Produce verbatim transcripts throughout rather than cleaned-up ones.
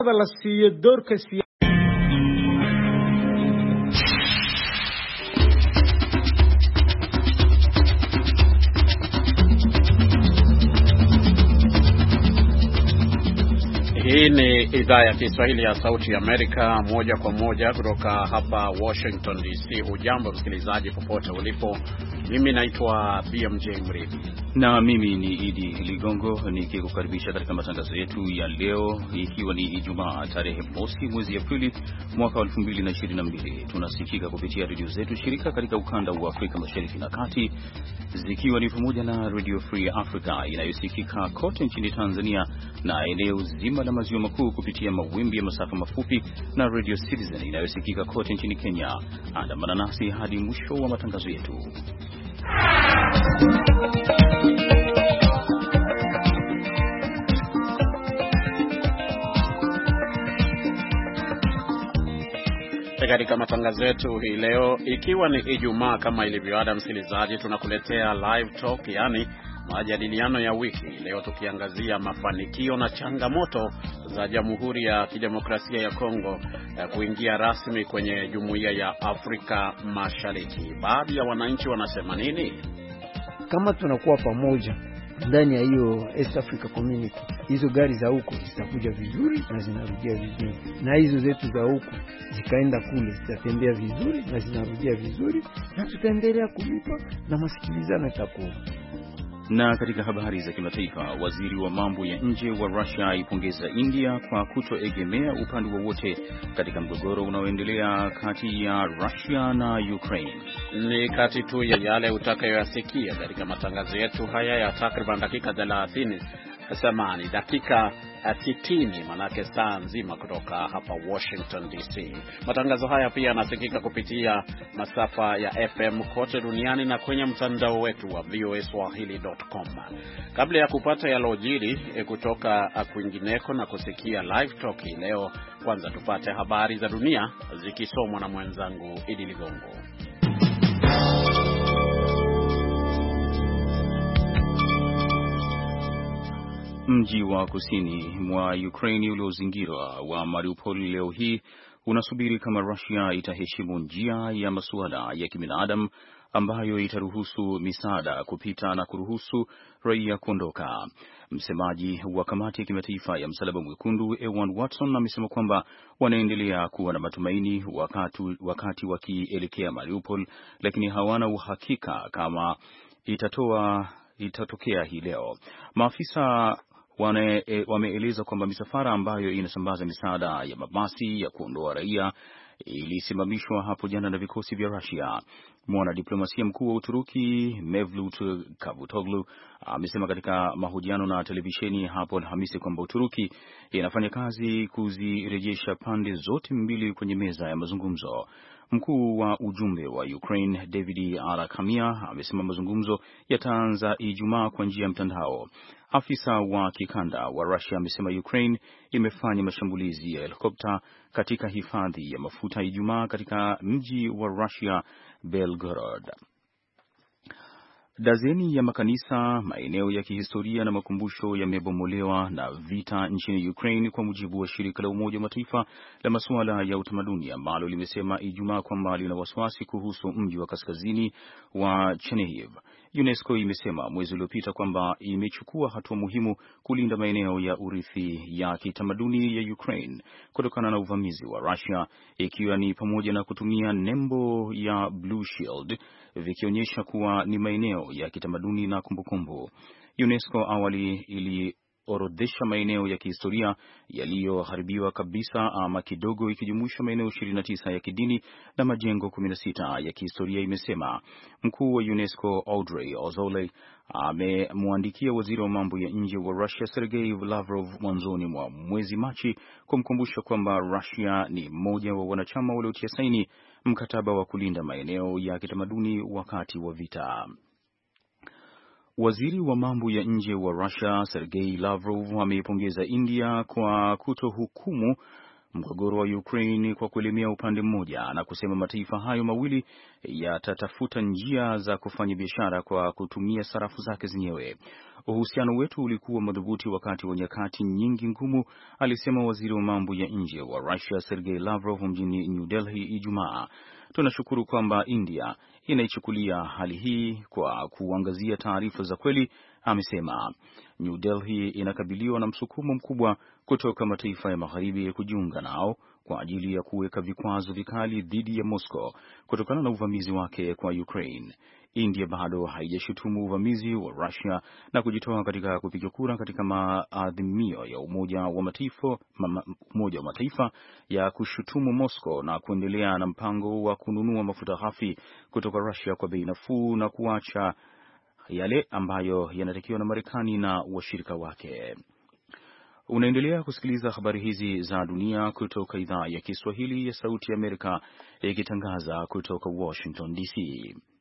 la siiyo doorka siya Hii ni idhaa ya Kiswahili ya Sauti ya Amerika, moja kwa moja kutoka hapa Washington D C. Hujambo msikilizaji popote ulipo. Mimi naitwa B M J Mridhi na mimi ni Idi Ligongo nikikukaribisha katika matangazo yetu ya leo, ikiwa ni Ijumaa tarehe mosi mwezi Aprili mwaka wa elfu mbili na ishirini na mbili. Tunasikika kupitia redio zetu shirika katika ukanda wa Afrika Mashariki na Kati, zikiwa ni pamoja na Radio Free Africa inayosikika kote nchini Tanzania na eneo zima la maziwa makuu kupitia mawimbi ya masafa mafupi, na Radio Citizen inayosikika kote nchini Kenya. Andamana nasi hadi mwisho wa matangazo yetu. Katika matangazo yetu hii leo, ikiwa ni Ijumaa, kama ilivyoada msikilizaji, tunakuletea live talk, yani majadiliano ya wiki. Leo tukiangazia mafanikio na changamoto za Jamhuri ya Kidemokrasia ya Kongo ya kuingia rasmi kwenye Jumuiya ya Afrika Mashariki. Baadhi ya wananchi wanasema nini? Kama tunakuwa pamoja ndani ya hiyo East Africa Community, hizo gari za huko zitakuja vizuri na zinarudia vizuri, na hizo zetu za huko zikaenda kule zitatembea vizuri na zinarudia vizuri, na tutaendelea kulipa na masikilizano itakuwa. Na katika habari za kimataifa, waziri wa mambo ya nje wa Russia ipongeza India kwa kutoegemea upande wowote katika mgogoro unaoendelea kati ya Russia na Ukraine. Ni kati tu ya yale utakayoyasikia katika matangazo yetu haya ya takriban dakika thelathini. Samani dakika sitini, manake saa nzima kutoka hapa Washington D C. Matangazo haya pia yanasikika kupitia masafa ya F M kote duniani na kwenye mtandao wetu wa voa swahili dot com. Kabla ya kupata yalojiri kutoka kwingineko na kusikia live talk leo, kwanza tupate habari za dunia zikisomwa na mwenzangu Idi Ligongo. Mji wa kusini mwa Ukraine uliozingirwa wa Mariupol leo hii unasubiri kama Russia itaheshimu njia ya masuala ya kibinadamu ambayo itaruhusu misaada kupita na kuruhusu raia kuondoka. Msemaji wa kamati ya kimataifa ya Msalaba Mwekundu Ewan Watson amesema kwamba wanaendelea kuwa na matumaini wakati, wakati wakielekea Mariupol, lakini hawana uhakika kama itatoa itatokea hii leo. Maafisa Wane, e, wameeleza kwamba misafara ambayo inasambaza misaada ya mabasi ya kuondoa raia ilisimamishwa hapo jana na vikosi vya Russia. Mwanadiplomasia mkuu wa Uturuki Mevlut Cavusoglu amesema katika mahojiano na televisheni hapo Alhamisi kwamba Uturuki inafanya kazi kuzirejesha pande zote mbili kwenye meza ya mazungumzo. Mkuu wa ujumbe wa Ukraine David Arakamia amesema mazungumzo yataanza Ijumaa kwa njia ya mtandao. Afisa wa kikanda wa Russia amesema Ukraine imefanya mashambulizi ya helikopta katika hifadhi ya mafuta Ijumaa katika mji wa Russia Belgorod. Dazeni ya makanisa, maeneo ya kihistoria na makumbusho yamebomolewa na vita nchini Ukraine, kwa mujibu wa shirika la Umoja wa Mataifa la masuala ya utamaduni ambalo limesema Ijumaa kwamba lina wasiwasi kuhusu mji wa kaskazini wa Chernihiv. UNESCO imesema mwezi uliopita kwamba imechukua hatua muhimu kulinda maeneo ya urithi ya kitamaduni ya Ukraine kutokana na uvamizi wa Russia, ikiwa ni pamoja na kutumia nembo ya Blue Shield vikionyesha kuwa ni maeneo ya kitamaduni na kumbukumbu. UNESCO awali iliorodhesha maeneo ya kihistoria yaliyoharibiwa kabisa ama kidogo, ikijumuisha maeneo ishirini na tisa ya kidini na majengo kumi na sita ya kihistoria, imesema. Mkuu wa UNESCO Audrey Azoulay amemwandikia waziri wa mambo ya nje wa Russia Sergei Lavrov mwanzoni mwa mwezi Machi kumkumbusha kwamba Russia ni mmoja wa wanachama waliotia saini mkataba wa kulinda maeneo ya kitamaduni wakati wa vita. Waziri wa mambo ya nje wa Russia Sergei Lavrov ameipongeza India kwa kutohukumu mgogoro wa Ukraine kwa kuelemea upande mmoja na kusema mataifa hayo mawili yatatafuta njia za kufanya biashara kwa kutumia sarafu zake zenyewe. Uhusiano wetu ulikuwa madhubuti wakati wa nyakati nyingi ngumu, alisema waziri wa mambo ya nje wa Russia Sergei Lavrov mjini New Delhi Ijumaa. Tunashukuru kwamba India inaichukulia hali hii kwa kuangazia taarifa za kweli, amesema. New Delhi inakabiliwa na msukumo mkubwa kutoka mataifa ya magharibi kujiunga nao kwa ajili ya kuweka vikwazo vikali dhidi ya Moscow kutokana na uvamizi wake kwa Ukraine. India bado haijashutumu uvamizi wa Russia na kujitoa katika kupiga kura katika maadhimio ya Umoja wa Mataifa, Umoja wa Mataifa ya kushutumu Moscow na kuendelea na mpango wa kununua mafuta ghafi kutoka Russia kwa bei nafuu na kuacha yale ambayo yanatakiwa na Marekani na washirika wake. Unaendelea kusikiliza habari hizi za dunia kutoka idhaa ya Kiswahili ya Sauti ya Amerika ikitangaza kutoka Washington D C.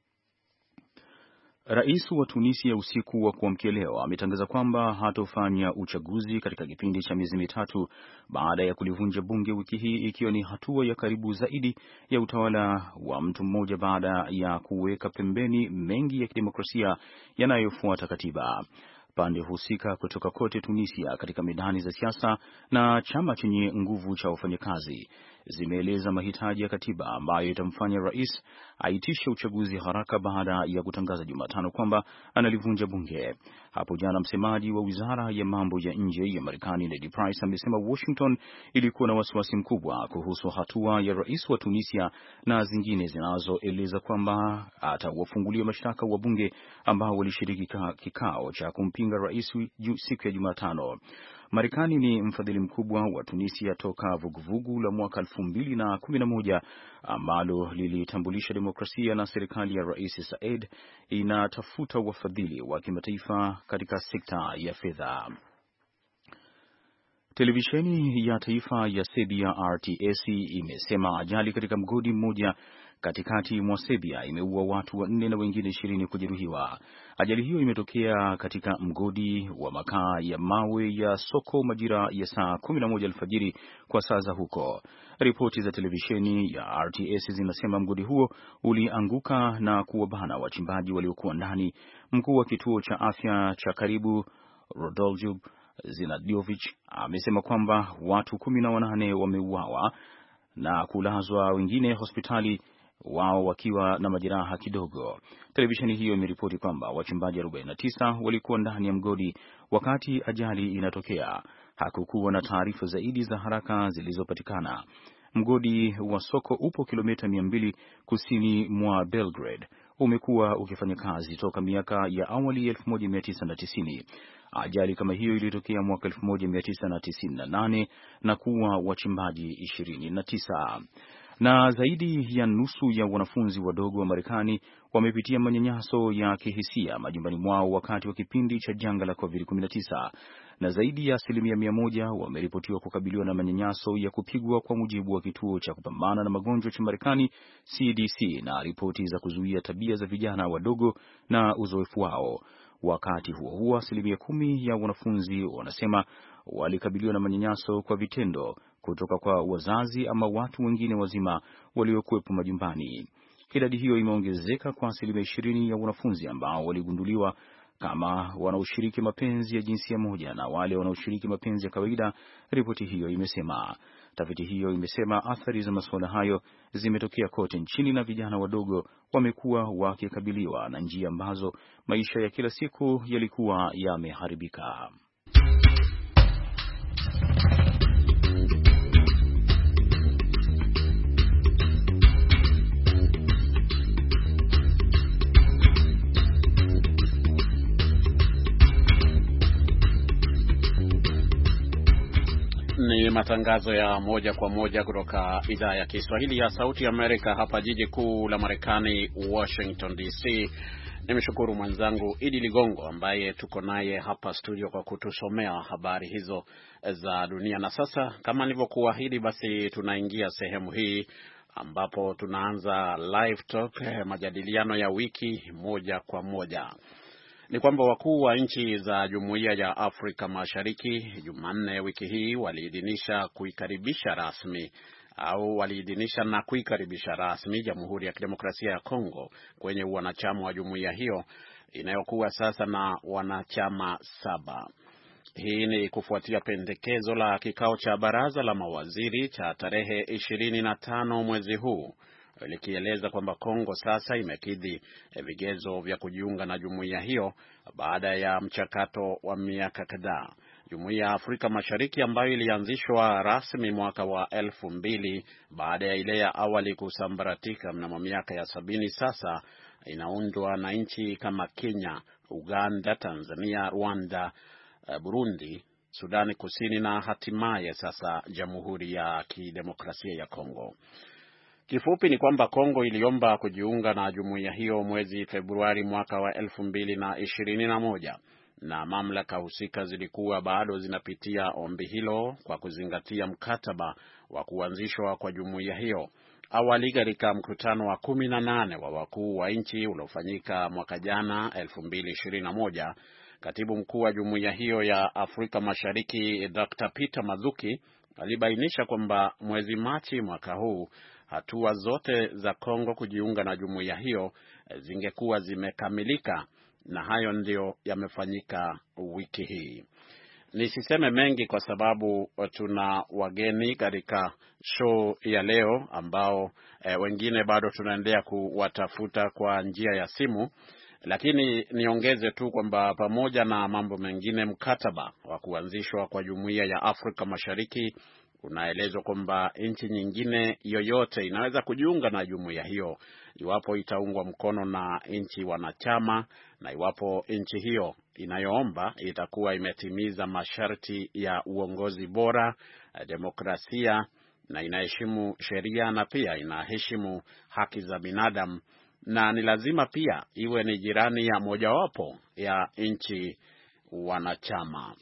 Rais wa Tunisia usiku wa kuamkia leo ametangaza kwamba hatofanya uchaguzi katika kipindi cha miezi mitatu baada ya kulivunja bunge wiki hii, ikiwa ni hatua ya karibu zaidi ya utawala wa mtu mmoja baada ya kuweka pembeni mengi ya kidemokrasia yanayofuata katiba. Pande husika kutoka kote Tunisia katika medani za siasa na chama chenye nguvu cha wafanyakazi zimeeleza mahitaji ya katiba ambayo itamfanya rais aitishe uchaguzi haraka baada ya kutangaza Jumatano kwamba analivunja bunge. Hapo jana msemaji wa Wizara ya Mambo ya Nje ya Marekani Ned Price amesema Washington ilikuwa na wasiwasi mkubwa kuhusu hatua ya rais wa Tunisia na zingine zinazoeleza kwamba atawafungulia mashtaka wa bunge ambao walishiriki kikao cha kumpinga rais siku ya Jumatano. Marekani ni mfadhili mkubwa wa Tunisia toka vuguvugu la mwaka elfu mbili na kumi na moja ambalo lilitambulisha demokrasia, na serikali ya Rais Said inatafuta wafadhili wa kimataifa katika sekta ya fedha. Televisheni ya taifa ya Serbia R T S imesema ajali katika mgodi mmoja katikati mwa Serbia imeua watu wanne na wengine ishirini kujeruhiwa. Ajali hiyo imetokea katika mgodi wa makaa ya mawe ya Soko majira ya saa kumi na moja alfajiri kwa saa za huko. Ripoti za televisheni ya R T S zinasema mgodi huo ulianguka na kuwabana wachimbaji waliokuwa ndani. Mkuu wa kituo cha afya cha karibu Rodoljub Zinadiovic amesema kwamba watu kumi na wanane wameuawa na kulazwa wengine hospitali, wao wakiwa na majeraha kidogo. Televisheni hiyo imeripoti kwamba wachimbaji arobaini na tisa walikuwa ndani ya mgodi wakati ajali inatokea. Hakukuwa na taarifa zaidi za haraka zilizopatikana. Mgodi wa Soko upo kilomita mia mbili kusini mwa Belgrade. Umekuwa ukifanya kazi toka miaka ya awali elfu moja mia tisa na tisini. Ajali kama hiyo ilitokea mwaka elfu moja mia tisa na tisini na nane na kuwa wachimbaji ishirini na tisa. Na zaidi ya nusu ya wanafunzi wadogo wa Marekani wamepitia manyanyaso ya kihisia majumbani mwao wakati wa kipindi cha janga la COVID kumi na tisa, na zaidi ya asilimia mia moja wameripotiwa kukabiliwa na manyanyaso ya kupigwa, kwa mujibu wa kituo cha kupambana na magonjwa cha Marekani C D C na ripoti za kuzuia tabia za vijana wadogo na uzoefu wao. Wakati huo huo, asilimia kumi ya wanafunzi wanasema walikabiliwa na manyanyaso kwa vitendo kutoka kwa wazazi ama watu wengine wazima waliokuwepo majumbani. Idadi hiyo imeongezeka kwa asilimia ishirini ya wanafunzi ambao waligunduliwa kama wanaoshiriki mapenzi ya jinsia moja na wale wanaoshiriki mapenzi ya kawaida, ripoti hiyo imesema. Tafiti hiyo imesema athari za masuala hayo zimetokea kote nchini na vijana wadogo wamekuwa wakikabiliwa na njia ambazo maisha ya kila siku yalikuwa yameharibika. Ni matangazo ya moja kwa moja kutoka idhaa ya Kiswahili ya Sauti Amerika hapa jiji kuu la Marekani, Washington D C. Nimeshukuru mwenzangu Idi Ligongo ambaye tuko naye hapa studio kwa kutusomea habari hizo za dunia. Na sasa, kama nilivyokuahidi, basi tunaingia sehemu hii ambapo tunaanza live talk, majadiliano ya wiki moja kwa moja. ni kwamba wakuu wa nchi za Jumuiya ya Afrika Mashariki Jumanne wiki hii waliidhinisha kuikaribisha rasmi au waliidhinisha na kuikaribisha rasmi Jamhuri ya Kidemokrasia ya Kongo kwenye wanachama wa jumuiya hiyo inayokuwa sasa na wanachama saba. Hii ni kufuatia pendekezo la kikao cha baraza la mawaziri cha tarehe ishirini na tano mwezi huu, likieleza kwamba Kongo sasa imekidhi vigezo vya kujiunga na jumuiya hiyo baada ya mchakato wa miaka kadhaa. Jumuiya ya Afrika Mashariki ambayo ilianzishwa rasmi mwaka wa elfu mbili baada ya ile ya awali kusambaratika mnamo miaka ya sabini, sasa inaundwa na nchi kama Kenya, Uganda, Tanzania, Rwanda, Burundi, Sudani Kusini na hatimaye sasa Jamhuri ya Kidemokrasia ya Kongo. Kifupi ni kwamba Kongo iliomba kujiunga na jumuiya hiyo mwezi Februari mwaka wa elfu mbili na ishirini na moja, na mamlaka husika zilikuwa bado zinapitia ombi hilo kwa kuzingatia mkataba wa kuanzishwa kwa jumuiya hiyo. Awali katika mkutano wa kumi na nane wa wakuu wa nchi uliofanyika mwaka jana elfu mbili na ishirini na moja, katibu mkuu wa jumuiya hiyo ya Afrika Mashariki Doctor Peter Mathuki alibainisha kwamba mwezi Machi mwaka huu hatua zote za Kongo kujiunga na jumuiya hiyo zingekuwa zimekamilika, na hayo ndio yamefanyika wiki hii. Nisiseme mengi kwa sababu tuna wageni katika show ya leo ambao e, wengine bado tunaendelea kuwatafuta kwa njia ya simu, lakini niongeze tu kwamba pamoja na mambo mengine, mkataba wa kuanzishwa kwa jumuiya ya Afrika Mashariki unaelezwa kwamba nchi nyingine yoyote inaweza kujiunga na jumuiya hiyo iwapo itaungwa mkono na nchi wanachama, na iwapo nchi hiyo inayoomba itakuwa imetimiza masharti ya uongozi bora, demokrasia, na inaheshimu sheria na pia inaheshimu haki za binadamu, na ni lazima pia iwe ni jirani ya mojawapo ya nchi wanachama.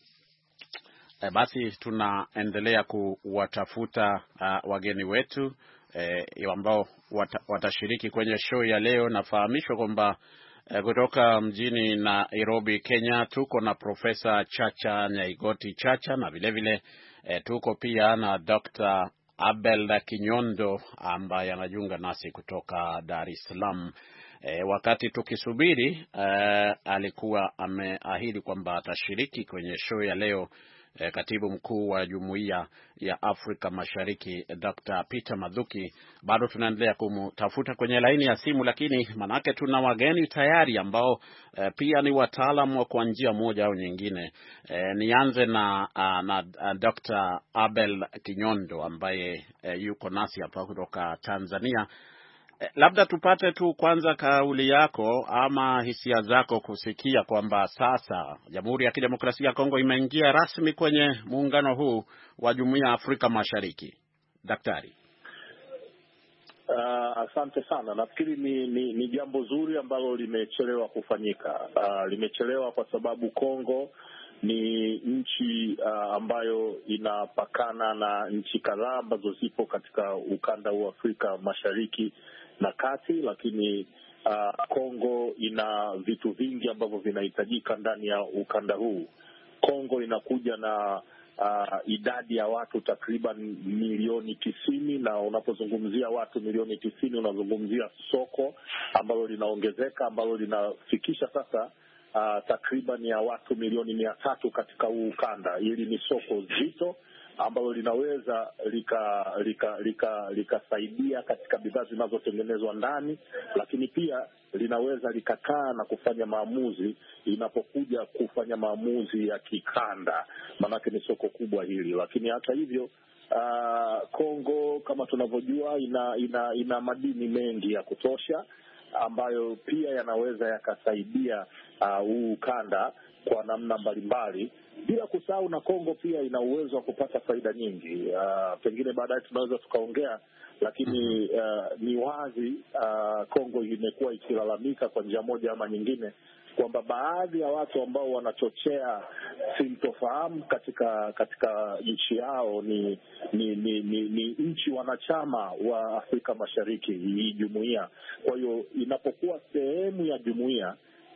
E, basi tunaendelea kuwatafuta uh, wageni wetu e, ambao wata, watashiriki kwenye show ya leo. Nafahamishwa kwamba e, kutoka mjini Nairobi, Kenya, tuko na Profesa Chacha Nyaigoti Chacha, na vile vile e, tuko pia na Doctor Abel Kinyondo ambaye anajiunga nasi kutoka Dar es Salaam. E, wakati tukisubiri e, alikuwa ameahidi kwamba atashiriki kwenye show ya leo E, katibu mkuu wa Jumuiya ya Afrika Mashariki Doctor Peter Mathuki. Bado tunaendelea kumtafuta kwenye laini ya simu, lakini manake tuna wageni tayari ambao e, pia ni wataalamu kwa njia moja au nyingine. E, nianze na, a, na a, Doctor Abel Kinyondo ambaye e, yuko nasi hapa kutoka Tanzania. Labda tupate tu kwanza kauli yako ama hisia zako kusikia kwamba sasa Jamhuri ya Kidemokrasia ya Kongo imeingia rasmi kwenye muungano huu wa Jumuiya ya Afrika Mashariki. Daktari. Uh, asante sana. Nafikiri ni, ni, ni jambo zuri ambalo limechelewa kufanyika. Uh, limechelewa kwa sababu Kongo ni nchi uh, ambayo inapakana na nchi kadhaa ambazo zipo katika ukanda wa Afrika Mashariki na Kati, lakini uh, Kongo ina vitu vingi ambavyo vinahitajika ndani ya ukanda huu. Kongo inakuja na uh, idadi ya watu takriban milioni tisini, na unapozungumzia watu milioni tisini unazungumzia soko ambalo linaongezeka ambalo linafikisha sasa uh, takriban ya watu milioni mia tatu katika huu ukanda. Hili ni soko zito ambalo linaweza lika lika lika likasaidia katika bidhaa zinazotengenezwa ndani, lakini pia linaweza likakaa na kufanya maamuzi inapokuja kufanya maamuzi ya kikanda, maanake ni soko kubwa hili. Lakini hata hivyo uh, Kongo kama tunavyojua ina, ina ina madini mengi ya kutosha ambayo pia yanaweza yakasaidia huu uh, ukanda kwa namna mbalimbali, bila kusahau na Kongo pia ina uwezo wa kupata faida nyingi. Uh, pengine baadaye tunaweza tukaongea, lakini uh, ni wazi uh, Kongo imekuwa ikilalamika kwa njia moja ama nyingine kwamba baadhi ya watu ambao wanachochea sintofahamu katika katika nchi yao ni ni, ni ni ni nchi wanachama wa Afrika Mashariki, hii jumuiya. Kwa hiyo inapokuwa sehemu ya jumuiya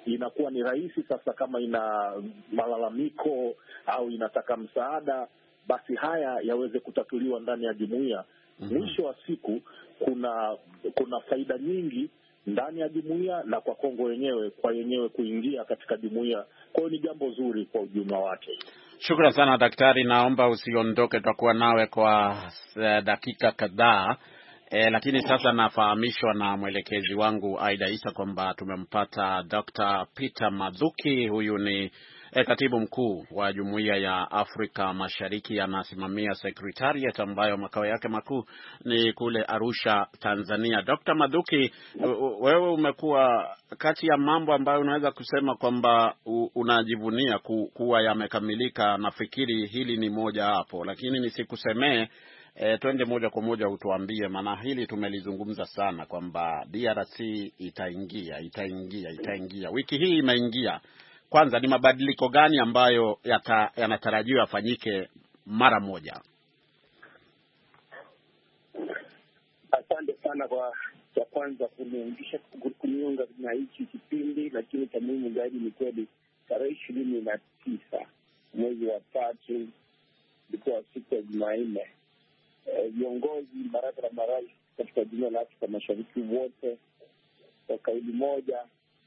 inakuwa ni rahisi sasa, kama ina malalamiko au inataka msaada, basi haya yaweze kutatuliwa ndani ya jumuiya. Mm-hmm. Mwisho wa siku kuna kuna faida nyingi ndani ya jumuiya na kwa Kongo wenyewe kwa yenyewe kuingia katika jumuiya. Kwa hiyo ni jambo zuri kwa ujumla wake. Shukrani sana daktari, naomba usiondoke, tutakuwa nawe kwa dakika kadhaa. E, lakini sasa nafahamishwa na mwelekezi wangu Aida Isa kwamba tumempata Doctor Peter Mathuki. Huyu ni e, katibu mkuu wa Jumuiya ya Afrika Mashariki, anasimamia Secretariat ambayo makao yake makuu ni kule Arusha, Tanzania. Doctor Mathuki, wewe umekuwa kati ya mambo ambayo unaweza kusema kwamba unajivunia ku, kuwa yamekamilika. Nafikiri hili ni moja hapo, lakini nisikusemee. E, twende moja kwa moja utuambie, maana hili tumelizungumza sana kwamba D R C itaingia itaingia itaingia wiki hii imeingia. Kwanza ni mabadiliko gani ambayo yanatarajiwa yafanyike mara moja? Asante sana kwa cha kwanza kuniungisha kuniunga na hiki kipindi, lakini cha muhimu zaidi ni kweli tarehe ishirini na tisa mwezi wa tatu ilikuwa siku ya Jumanne, viongozi e, baraza la marais katika jumuiya la Afrika Mashariki wote kwa kauli moja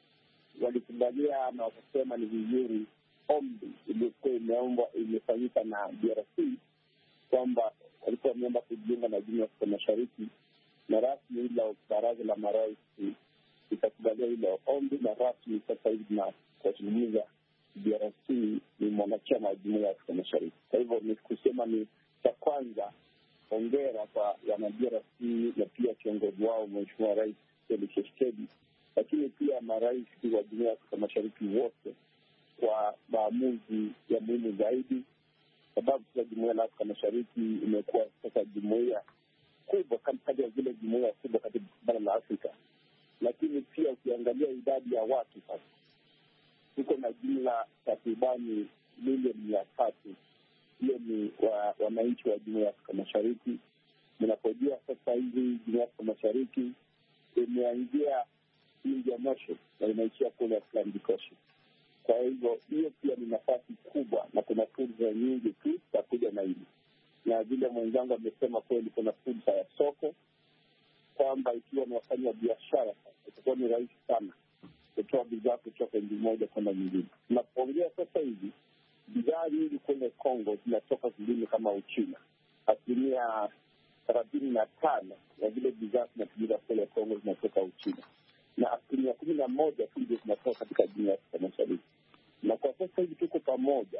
walikubalia na wakasema ni vizuri ombi iliyokuwa imeombwa imefanyika na D R C kwamba walikuwa wameomba kujiunga na jumuiya ya Afrika Mashariki, na rasmi ila baraza la marais itakubalia ile ombi, na rasmi sasa hivi na kuzungumza D R C ni mwanachama wa jumuiya ya Afrika Mashariki. Kwa hivyo ni kusema ni cha kwanza hongera kwa wana D R C na pia kiongozi wao Mheshimiwa Rais Felix Tshisekedi, lakini pia marais wa jumuiya ya Afrika Mashariki wote kwa maamuzi ya muhimu zaidi, sababu sasa jumuiya ya Afrika Mashariki imekuwa sasa jumuiya kubwa kati ya zile jumuiya kubwa katika bara la Afrika. Lakini pia ukiangalia idadi ya watu sasa tuko na jumla takribani milioni mia tatu. Hiyo ni wananchi wa, wa jumuiya ya Afrika Mashariki. Mnapojua sasa hivi jumuiya ya Afrika Mashariki imeanzia Indian Ocean na inaishia kule Atlantic Ocean. Kwa hivyo hiyo pia ni nafasi kubwa na kuna fursa nyingi tu za kuja na hili. Na vile mwenzangu amesema kweli kuna fursa ya soko, kwamba ikiwa ni wafanya biashara itakuwa ni rahisi sana kutoa bidhaa kutoka nchi moja kwenda nyingine. Tunapoongea sasa hivi bidhaa nyingi kwenye Kongo zinatoka zingine kama Uchina. Asilimia thelathini na tano ya vile bidhaa zinatumika kwenye Kongo zinatoka Uchina, na asilimia kumi na moja tu ndio zinatoka katika jumuiya ya Afrika Mashariki. Na kwa sasa hivi tuko pamoja.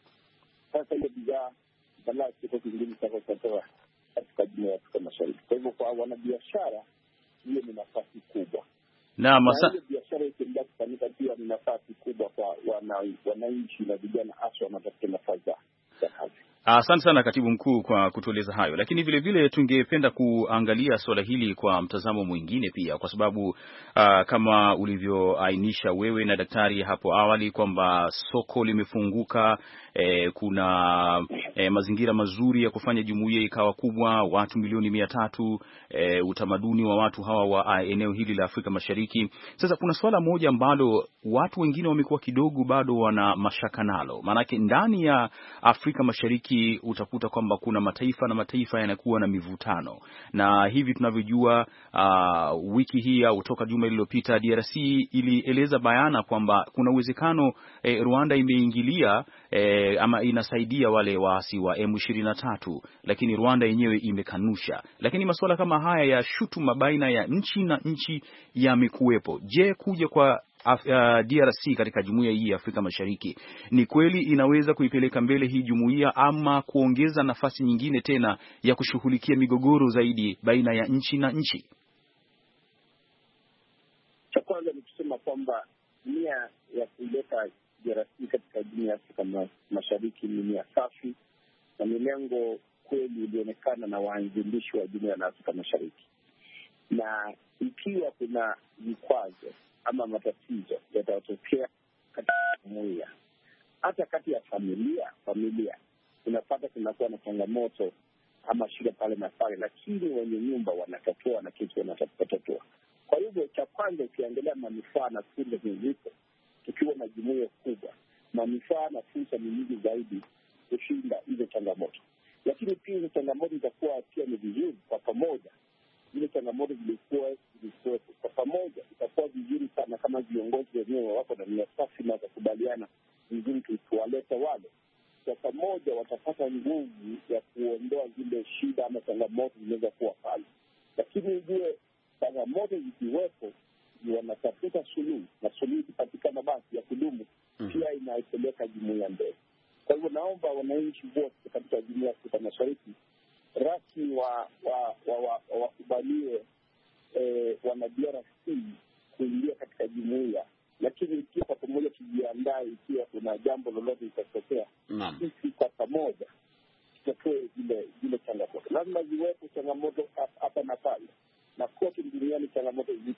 Sasa ile bidhaa badala tuko zingine sasa tutatoa katika jumuiya ya Afrika Mashariki. Kwa hivyo kwa wanabiashara hiyo ni nafasi kubwa. Na masa biashara ikiendelea kufanyika pia ni nafasi kubwa kwa wananchi na vijana hasa wanatafuta nafasi za kazi. Asante sana katibu mkuu kwa kutueleza hayo, lakini vile vile tungependa kuangalia swala hili kwa mtazamo mwingine pia, kwa sababu uh, kama ulivyoainisha wewe na daktari hapo awali kwamba soko limefunguka, eh, kuna eh, mazingira mazuri ya kufanya jumuiya ikawa kubwa, watu milioni mia tatu, eh, utamaduni wa watu hawa wa eneo hili la Afrika Mashariki. Sasa kuna swala moja ambalo watu wengine wamekuwa kidogo bado wana mashaka nalo, maanake ndani ya Afrika Mashariki utakuta kwamba kuna mataifa na mataifa yanakuwa na mivutano, na hivi tunavyojua uh, wiki hii au toka juma lililopita D R C ilieleza bayana kwamba kuna uwezekano eh, Rwanda imeingilia eh, ama inasaidia wale waasi wa M ishirini na tatu, lakini Rwanda yenyewe imekanusha. Lakini masuala kama haya ya shutuma baina ya nchi na nchi yamekuwepo. Je, kuja kwa Af, uh, D R C katika jumuiya hii ya Afrika Mashariki ni kweli inaweza kuipeleka mbele hii jumuiya ama kuongeza nafasi nyingine tena ya kushughulikia migogoro zaidi baina ya nchi na nchi? Cha kwanza ni kusema kwamba nia ya kuleta D R C katika jumuiya ya Afrika Mashariki ni nia safi na ni lengo kweli ilionekana na waanzilishi wa jumuiya ya Afrika Mashariki. Na ikiwa kuna vikwazo ama matatizo yatatokea katika jumuiya, hata kati ya familia familia unapata kunakuwa na changamoto ama shida pale na pale, lakini wenye nyumba wanatatua na kitu wanatatua. Kwa hivyo cha kwanza ukiangalia manufaa na fursa zilizo tukiwa na jumuiya kubwa, manufaa na fursa ni nyingi zaidi kushinda hizo changamoto. Lakini pia hizo changamoto zitakuwa pia ni vizuri kwa pamoja. Zile changamoto zilikuwa zilikuwepo kwa pamoja, itakuwa vizuri sana kama viongozi wenyewe wako na nafasi na wakubaliana vizuri, tuwaleta wale kwa pamoja, watapata nguvu ya kuondoa zile shida ama changamoto zinaweza kuwa pale. Lakini zile changamoto zikiwepo, wanatafuta suluhu, na suluhu ikipatikana basi ya kudumu, pia inaipeleka jumuiya mbele. Kwa hivyo naomba wananchi wote katika jumuiya ya Afrika Mashariki rasmi wa wakubalie eh, wana D R C kuingia katika jumuiya, lakini ikiwa kwa pamoja tujiandae, ikiwa kuna jambo lolote litatokea, sisi kwa pamoja tutatue zile zile changamoto. Lazima ziwepo changamoto hapa na pale, na kote duniani changamoto zipo,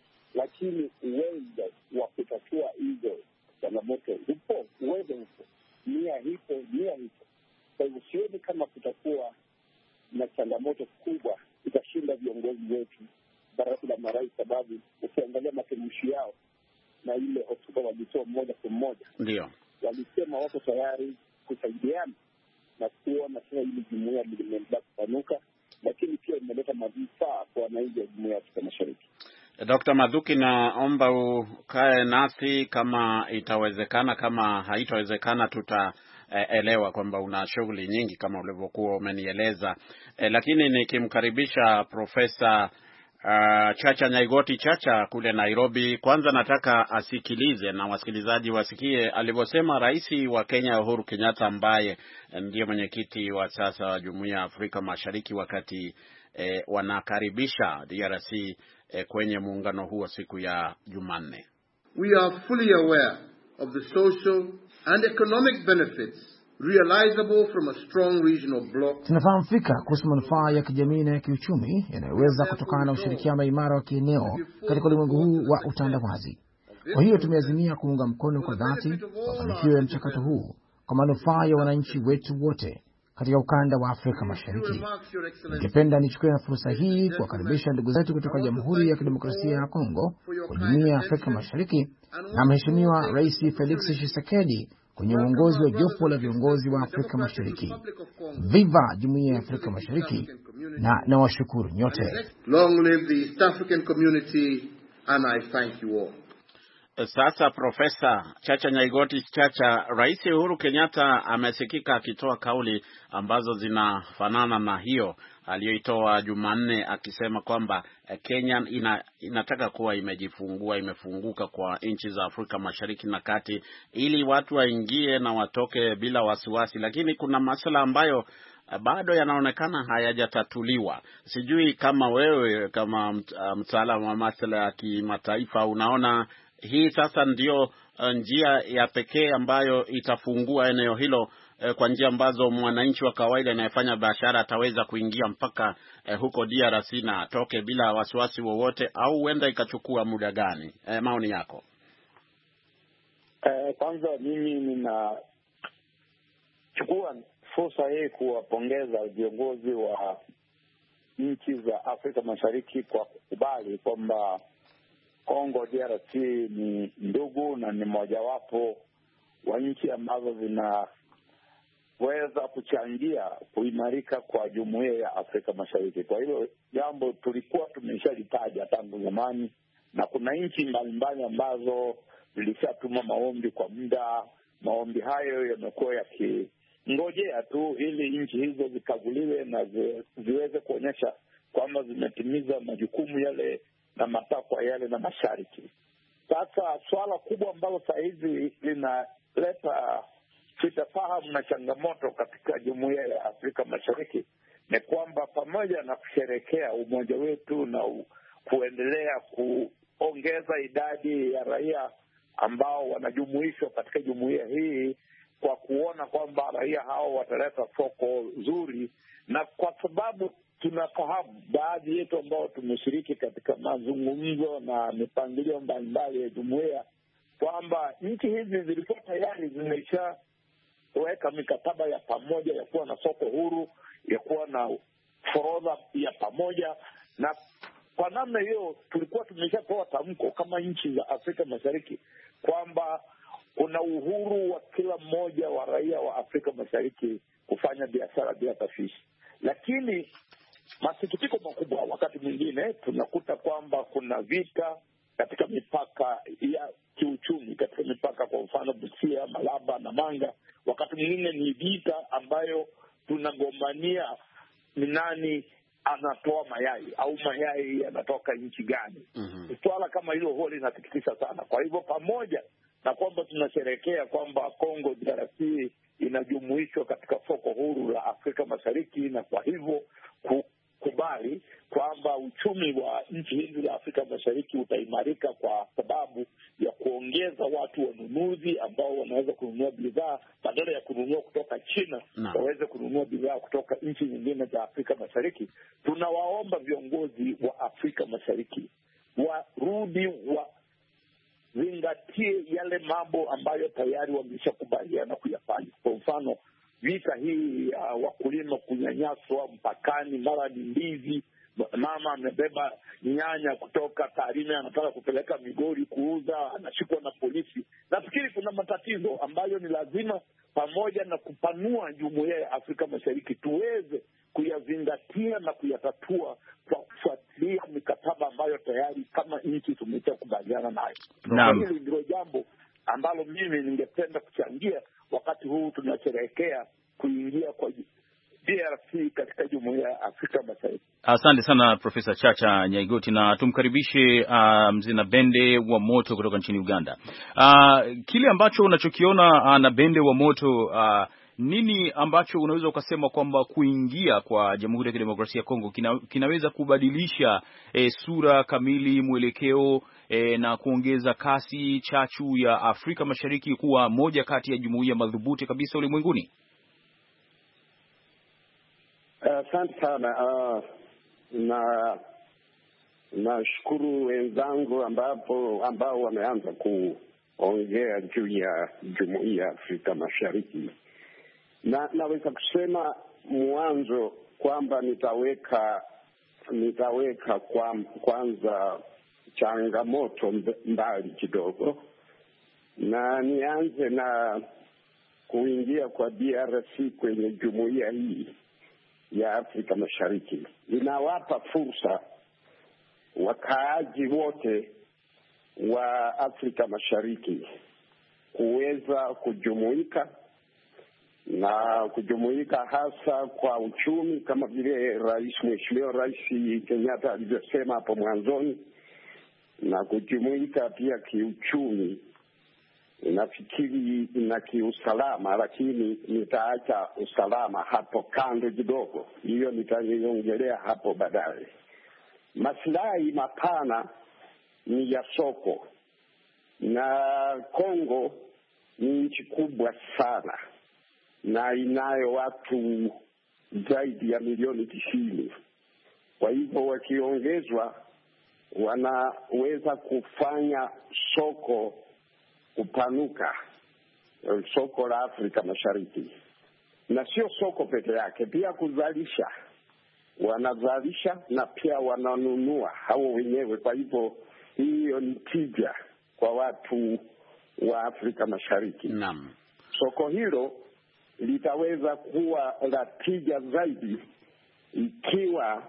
lakini uwezo wa kutatua hizo changamoto upo, uwezo upo, nia hipo, nia hipo. Kwa hivyo sioni kama kutakuwa na changamoto kubwa itashinda viongozi wetu baraza la marais, sababu ukiangalia matamshi yao na ile hotuba walitoa mmoja kwa mmoja, ndio walisema wako tayari kusaidiana na kuona tena ile jumuiya limeendelea kupanuka, lakini pia imeleta manufaa kwa wananchi wa jumuiya ya Afrika Mashariki. Doctor Mathuki, naomba ukae nasi kama itawezekana. Kama haitawezekana tutaelewa e, kwamba una shughuli nyingi kama ulivyokuwa umenieleza. E, lakini nikimkaribisha Profesa uh, Chacha Nyaigoti Chacha kule Nairobi, kwanza nataka asikilize na wasikilizaji wasikie alivyosema Rais wa Kenya Uhuru Kenyatta, ambaye ndiye mwenyekiti wa sasa wa Jumuiya ya Afrika Mashariki, wakati eh, wanakaribisha D R C eh, kwenye muungano huo siku ya Jumanne. We are fully aware of the social and economic benefits realizable from a strong regional bloc. Tunafahamu fika kuhusu manufaa ya kijamii na ya kiuchumi yanayoweza kutokana na ushirikiano imara wa kieneo katika ulimwengu huu wa utandawazi. Kwa hiyo tumeazimia kuunga mkono kwa dhati mafanikio ya mchakato huu kwa manufaa ya wananchi wetu wote katika ukanda wa Afrika Mashariki. Ningependa nichukue na fursa hii kuwakaribisha ndugu zetu kutoka Jamhuri ya Kidemokrasia ya Kongo kwa Jumuiya ya Afrika Mashariki na Mheshimiwa Rais Felix Tshisekedi kwenye uongozi wa jopo la viongozi wa Afrika Mashariki. Viva Jumuiya ya Afrika Mashariki, na nawashukuru nyote. Long live the East African community, and I thank you all. Sasa Profesa Chacha Nyaigoti Chacha, Rais Uhuru Kenyatta amesikika akitoa kauli ambazo zinafanana na hiyo aliyoitoa Jumanne, akisema kwamba Kenya ina, inataka kuwa imejifungua imefunguka kwa nchi za Afrika Mashariki na Kati ili watu waingie na watoke bila wasiwasi, lakini kuna masuala ambayo bado yanaonekana hayajatatuliwa. Sijui kama wewe kama mtaalamu wa masuala ya kimataifa unaona hii sasa ndio uh, njia ya pekee ambayo itafungua eneo hilo uh, kwa njia ambazo mwananchi wa kawaida anayefanya biashara ataweza kuingia mpaka uh, huko D R C na atoke bila wasiwasi wowote, au huenda ikachukua muda gani? Uh, maoni yako? Uh, kwanza mimi ninachukua fursa hii kuwapongeza viongozi wa nchi za Afrika Mashariki kwa kukubali kwamba Kongo D R C ni ndugu na ni mojawapo wa nchi ambazo zinaweza kuchangia kuimarika kwa Jumuiya ya Afrika Mashariki. Kwa hilo jambo tulikuwa tumeshalitaja tangu zamani, na kuna nchi mbalimbali ambazo zilishatuma maombi kwa muda. Maombi hayo yamekuwa yakingojea tu ili nchi hizo zikaguliwe na zi, ziweze kuonyesha kwamba zimetimiza majukumu yale na matakwa yale na mashariki. Sasa swala kubwa ambalo saa hizi linaleta sitafahamu na changamoto katika Jumuiya ya Afrika Mashariki ni kwamba pamoja na kusherekea umoja wetu na u, kuendelea kuongeza idadi ya raia ambao wanajumuishwa katika jumuiya hii, kwa kuona kwamba raia hao wataleta soko zuri, na kwa sababu tunafahamu baadhi yetu ambao tumeshiriki katika mazungumzo na mipangilio mbalimbali ya jumuiya kwamba nchi hizi zilikuwa tayari zimeshaweka mikataba ya pamoja ya kuwa na soko huru, ya kuwa na forodha ya pamoja, na kwa namna hiyo tulikuwa tumeshatoa tamko kama nchi za Afrika Mashariki kwamba kuna uhuru wa kila mmoja wa raia wa Afrika Mashariki kufanya biashara bila tashwishi. Lakini masikitiko makubwa, wakati mwingine tunakuta kwamba kuna vita katika mipaka ya kiuchumi, katika mipaka kwa mfano Busia, Malaba na Manga. Wakati mwingine ni vita ambayo tunagombania ni nani anatoa mayai au mayai yanatoka nchi gani. Mm-hmm. Swala kama hilo huwa linasikitisha sana. Kwa hivyo pamoja na kwamba tunasherehekea kwamba Kongo D R C inajumuishwa katika soko huru la Afrika Mashariki, na kwa hivyo kukubali kwamba uchumi wa nchi hizi za Afrika Mashariki utaimarika kwa sababu ya kuongeza watu wanunuzi ambao wanaweza kununua bidhaa badala ya kununua kutoka China, no. waweze kununua bidhaa kutoka nchi nyingine za Afrika Mashariki. Tunawaomba viongozi wa Afrika Mashariki warudi wa zingatie yale mambo ambayo tayari wameshakubaliana kuyafanya. Kwa mfano, vita hii ya uh, wakulima kunyanyaswa mpakani, mara ni ndizi, mama amebeba nyanya kutoka Tarime anataka kupeleka Migori kuuza, anashikwa na polisi. Nafikiri kuna matatizo ambayo ni lazima, pamoja na kupanua jumuiya ya Afrika Mashariki, tuweze kuyazingatia na kuyatatua kwa kufuatilia mikataba ambayo tayari kama nchi tumeshakubaliana nayo. Naam. Hili ndilo jambo ambalo mimi ningependa kuchangia wakati huu tunasherehekea kuingia kwa D R C katika jumuiya ya Afrika Mashariki. Asante sana Profesa Chacha Nyaigoti, na tumkaribishe uh, Mzee Nabende wa Moto kutoka nchini Uganda. Uh, kile ambacho unachokiona uh, Nabende wa Moto, uh, nini ambacho unaweza ukasema kwamba kuingia kwa Jamhuri ya Kidemokrasia ya Kongo kina, kinaweza kubadilisha eh, sura kamili, mwelekeo eh, na kuongeza kasi chachu ya Afrika Mashariki kuwa moja kati ya jumuiya madhubuti kabisa ulimwenguni? Asante uh, sana uh, na nashukuru wenzangu ambapo ambao wameanza kuongea juu ya jumuiya ya Afrika Mashariki. Na naweza kusema mwanzo kwamba nitaweka nitaweka kwa, kwanza changamoto mbali kidogo, na nianze na kuingia kwa D R C kwenye jumuiya hii ya Afrika Mashariki. Inawapa fursa wakaaji wote wa Afrika Mashariki kuweza kujumuika na kujumuika hasa kwa uchumi, kama vile Rais Mheshimiwa Rais Kenyatta alivyosema hapo mwanzoni, na kujumuika pia kiuchumi, nafikiri na kiusalama, lakini nitaacha usalama hapo kando kidogo, hiyo nitaiongelea hapo baadaye. Maslahi mapana ni ya soko, na Kongo ni nchi kubwa sana na inayo watu zaidi ya milioni tisini. Kwa hivyo wakiongezwa wanaweza kufanya soko kupanuka, soko la Afrika Mashariki. Na sio soko peke yake, pia kuzalisha. Wanazalisha na pia wananunua hao wenyewe. Kwa hivyo hiyo ni tija kwa watu wa Afrika Mashariki. Naam. Soko hilo litaweza kuwa la tija zaidi ikiwa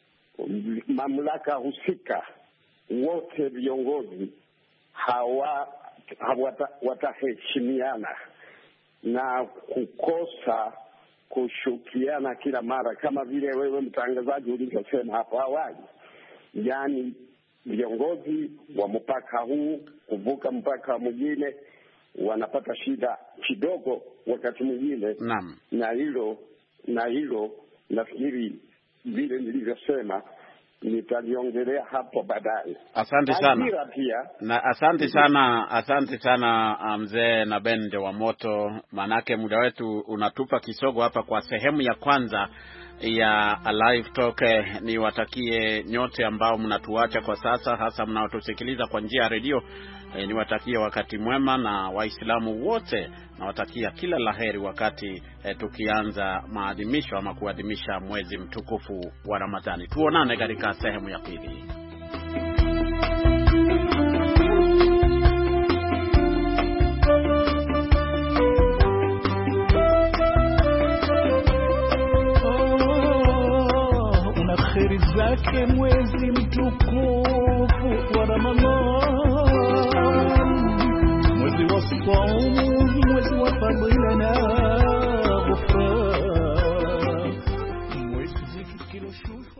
mamlaka husika wote viongozi hawa wataheshimiana na kukosa kushukiana kila mara, kama vile wewe mtangazaji ulivyosema hapo awali. Yaani viongozi wa mpaka huu kuvuka mpaka mwingine wanapata shida kidogo wakati mwingine. Naam. Na hilo na hilo nafikiri vile nilivyosema nitaliongelea hapo baadaye. Asante sana. Na asante sana, asante sana Mzee Nabende wa Moto, manake muda wetu unatupa kisogo hapa kwa sehemu ya kwanza ya Live Talk. Ni watakie nyote ambao mnatuacha kwa sasa, hasa mnaotusikiliza kwa njia ya redio, e, niwatakie wakati mwema, na Waislamu wote nawatakia kila laheri wakati e, tukianza maadhimisho ama kuadhimisha mwezi mtukufu wa Ramadhani. Tuonane katika sehemu ya pili. kheri zake mwezi mtukufu wa Ramadhan, mwezi wa saumu, mwezi wa fadhila na ghufran, mwezi zikilo shufa.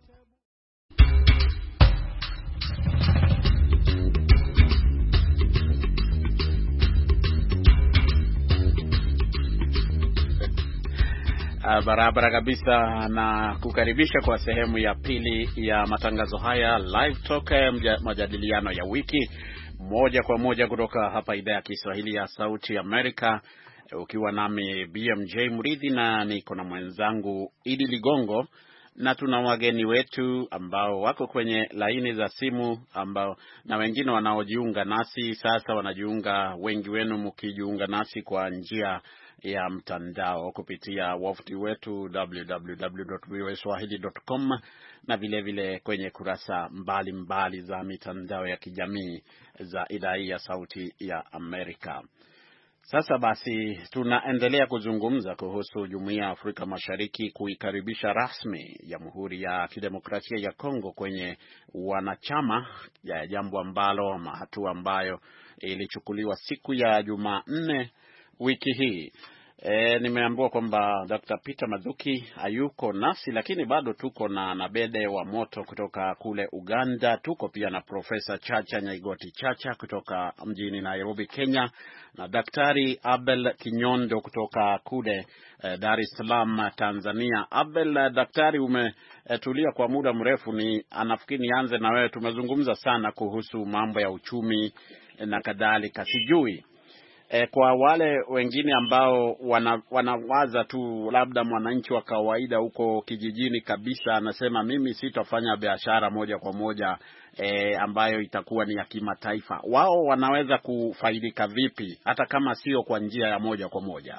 Barabara kabisa, na kukaribisha kwa sehemu ya pili ya matangazo haya Live Talk, majadiliano ya wiki, moja kwa moja kutoka hapa idhaa ya Kiswahili ya Sauti Amerika, ukiwa nami B M J Mridhi na niko na mwenzangu Idi Ligongo, na tuna wageni wetu ambao wako kwenye laini za simu, ambao na wengine wanaojiunga nasi sasa wanajiunga, wengi wenu mkijiunga nasi kwa njia ya mtandao kupitia wavuti wetu w w w dot v o a swahili dot com na vile vile kwenye kurasa mbalimbali mbali za mitandao ya kijamii za idhaa ya Sauti ya Amerika. Sasa basi, tunaendelea kuzungumza kuhusu Jumuiya ya Afrika Mashariki kuikaribisha rasmi Jamhuri ya Kidemokrasia ya Kongo kwenye wanachama, ya jambo ambalo hatua ambayo ilichukuliwa siku ya Jumanne wiki hii. E, nimeambiwa kwamba Doctor Peter Mathuki hayuko nasi, lakini bado tuko na Nabede wa Moto kutoka kule Uganda. Tuko pia na Profesa Chacha Nyaigoti Chacha kutoka mjini Nairobi, Kenya, na Daktari Abel Kinyondo kutoka kule eh, Dar es Salaam, Tanzania. Abel, eh, daktari, umetulia eh, kwa muda mrefu. Ni anafikiri nianze na wewe. Tumezungumza sana kuhusu mambo ya uchumi eh, na kadhalika. Sijui E, kwa wale wengine ambao wana, wanawaza tu labda mwananchi wa kawaida huko kijijini kabisa anasema mimi sitafanya biashara moja kwa moja e, ambayo itakuwa ni ya kimataifa, wao wanaweza kufaidika vipi hata kama sio kwa njia ya moja kwa moja?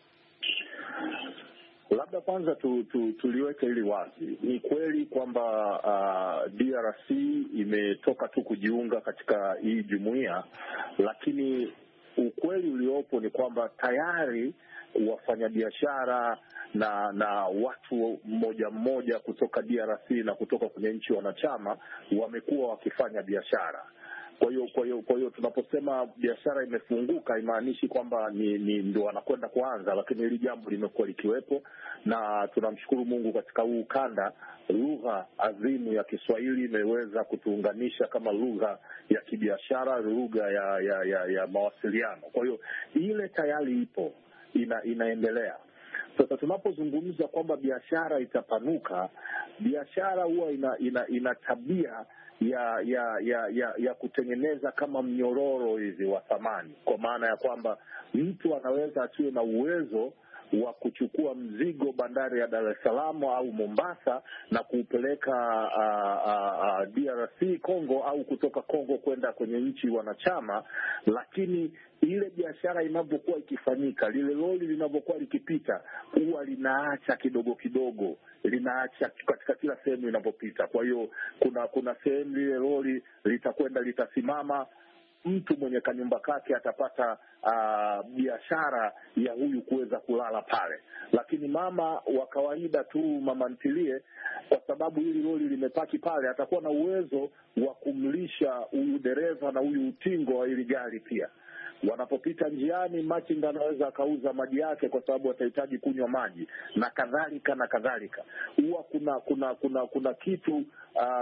Labda kwanza tu, tu, tuliweke hili wazi. Ni kweli kwamba uh, D R C imetoka tu kujiunga katika hii jumuiya, lakini ukweli uliopo ni kwamba tayari wafanyabiashara na na watu mmoja mmoja kutoka D R C na kutoka kwenye nchi wanachama wamekuwa wakifanya biashara. Kwa hiyo kwa hiyo kwa hiyo tunaposema biashara imefunguka imaanishi kwamba ni, ni ndio wanakwenda kuanza, lakini hili jambo limekuwa likiwepo, na tunamshukuru Mungu katika huu ukanda lugha adhimu ya Kiswahili imeweza kutuunganisha kama lugha ya kibiashara, lugha ya, ya, ya, ya mawasiliano. Kwa hiyo ile tayari ipo, ina, inaendelea. Sasa tunapozungumza kwamba biashara itapanuka, biashara huwa ina, ina, ina tabia ya ya ya ya ya kutengeneza kama mnyororo hivi wa thamani, kwa maana ya kwamba mtu anaweza asiwe na uwezo wa kuchukua mzigo bandari ya Dar es Salaam au Mombasa na kuupeleka uh, uh, uh, D R C Kongo, au kutoka Kongo kwenda kwenye nchi wanachama, lakini ile biashara inapokuwa ikifanyika, lile lori linapokuwa likipita, huwa linaacha kidogo kidogo, linaacha katika kila sehemu inapopita. Kwa hiyo kuna kuna sehemu lile lori litakwenda litasimama, mtu mwenye kanyumba kake atapata uh, biashara ya huyu kuweza kulala pale. Lakini mama wa kawaida tu, mama ntilie, kwa sababu hili lori limepaki pale, atakuwa na uwezo wa kumlisha huyu dereva na huyu utingo wa hili gari pia. Wanapopita njiani, machinga anaweza akauza maji yake kwa sababu atahitaji kunywa maji, na kadhalika na kadhalika. Huwa kuna kuna kuna kuna kitu uh,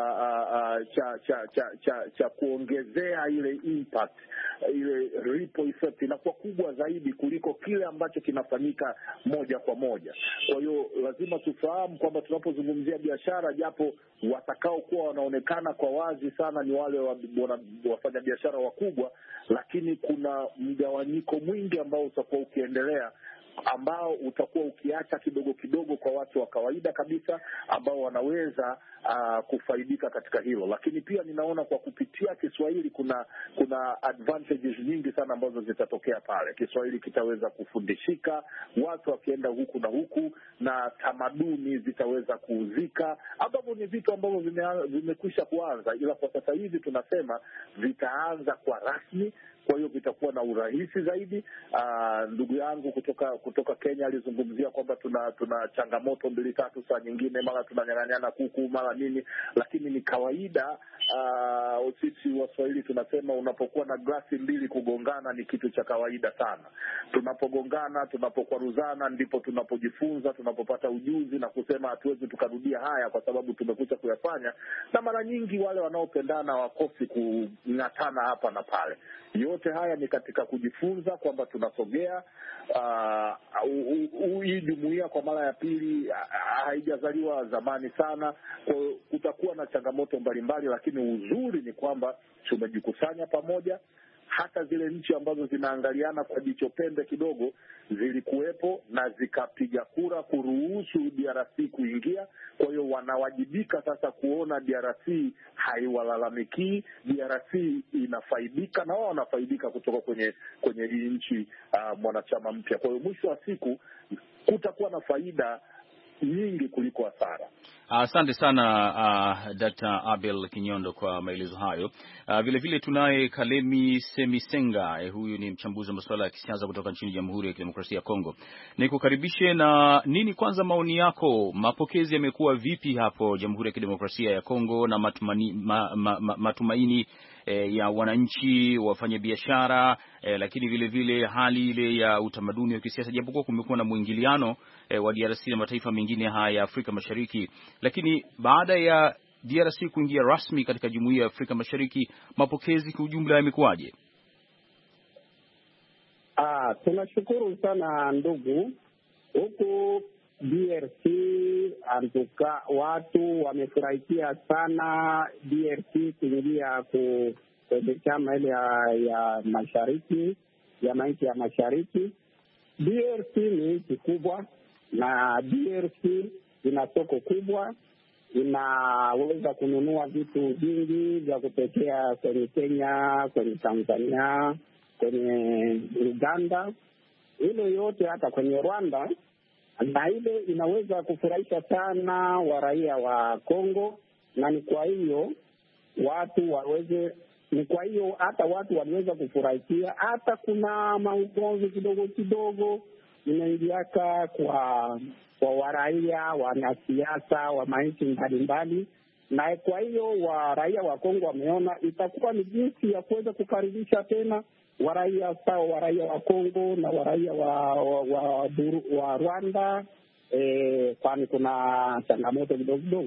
uh, cha cha cha cha cha kuongezea ile impact, ile ripple effect inakuwa kubwa zaidi kuliko kile ambacho kinafanyika moja kwa moja. Kwa hiyo lazima tufahamu kwamba tunapozungumzia biashara, japo watakao kuwa wanaonekana kwa wazi sana ni wale wafanya biashara wakubwa, lakini kuna mgawanyiko mwingi ambao utakuwa ukiendelea, ambao utakuwa ukiacha kidogo kidogo kwa watu wa kawaida kabisa ambao wanaweza uh, kufaidika katika hilo. Lakini pia ninaona kwa kupitia Kiswahili kuna kuna advantages nyingi sana ambazo zitatokea pale. Kiswahili kitaweza kufundishika, watu wakienda huku na huku, na tamaduni zitaweza kuuzika, ambapo ni vitu ambavyo vime, vimekwisha kuanza, ila kwa sasa hivi tunasema vitaanza kwa rasmi kwa hiyo vitakuwa na urahisi zaidi. Aa, ndugu yangu kutoka kutoka Kenya alizungumzia kwamba tuna tuna changamoto mbili tatu, saa nyingine mara tunanyang'anyana kuku mara nini, lakini ni kawaida. Uh, sisi Waswahili tunasema unapokuwa na glasi mbili kugongana ni kitu cha kawaida sana. Tunapogongana, tunapokwaruzana, ndipo tunapojifunza, tunapopata ujuzi na kusema hatuwezi tukarudia haya kwa sababu tumekuja kuyafanya. Na mara nyingi wale wanaopendana wakosi kung'atana hapa na pale. Yote haya ni katika kujifunza kwamba tunasogea. Uh, hii jumuiya kwa mara ya pili haijazaliwa zamani sana, kwa kutakuwa na changamoto mbalimbali, lakini uzuri ni kwamba tumejikusanya pamoja. Hata zile nchi ambazo zinaangaliana kwa jicho pembe kidogo zilikuwepo na zikapiga kura kuruhusu D R C kuingia. Kwa hiyo wanawajibika sasa kuona D R C haiwalalamiki, D R C inafaidika na wao wanafaidika kutoka kwenye kwenye hii nchi uh, mwanachama mpya. Kwa hiyo mwisho wa siku kutakuwa na faida nyingi kuliko hasara. Asante uh, sana uh, Doctor Abel Kinyondo kwa maelezo hayo. Uh, vile vile tunaye Kalemi Semisenga, eh, huyu ni mchambuzi wa masuala ya kisiasa kutoka nchini Jamhuri ya Kidemokrasia ya Kongo. Nikukaribishe, na nini kwanza maoni yako, mapokezi yamekuwa vipi hapo Jamhuri ya Kidemokrasia ya Kongo na matumani, ma, ma, ma, matumaini E, ya wananchi, wafanya biashara, e, lakini vile vile hali ile ya utamaduni wa kisiasa, japokuwa kumekuwa na mwingiliano e, wa D R C na mataifa mengine haya ya Afrika Mashariki, lakini baada ya D R C kuingia rasmi katika Jumuiya ya Afrika Mashariki, mapokezi kwa ujumla yamekuwaje? Ah, tunashukuru sana ndugu. Huku D R C antuka watu wamefurahikia sana D R C kuingia kwenye chama ile ya, ya mashariki ya manchi ya mashariki. D R C ni nchi kubwa na D R C ina soko kubwa, inaweza kununua vitu vingi vya kupekea kwenye Kenya, kwenye Tanzania, kwenye Uganda, ile yote hata kwenye Rwanda, na ile inaweza kufurahisha sana wa raia wa Kongo. Na ni kwa hiyo watu waweze ni kwa hiyo hata watu waliweza kufurahikia. Hata kuna maugomvi kidogo kidogo inaingiaka kwa kwa waraia wanasiasa wa manchi mbalimbali, na kwa hiyo wa raia wa Kongo wameona itakuwa ni jinsi ya kuweza kukaribisha tena waraia sawa waraia wa Kongo na waraia wa wa, wa, wa Rwanda, eh, kwani kuna changamoto kidogo kidogo.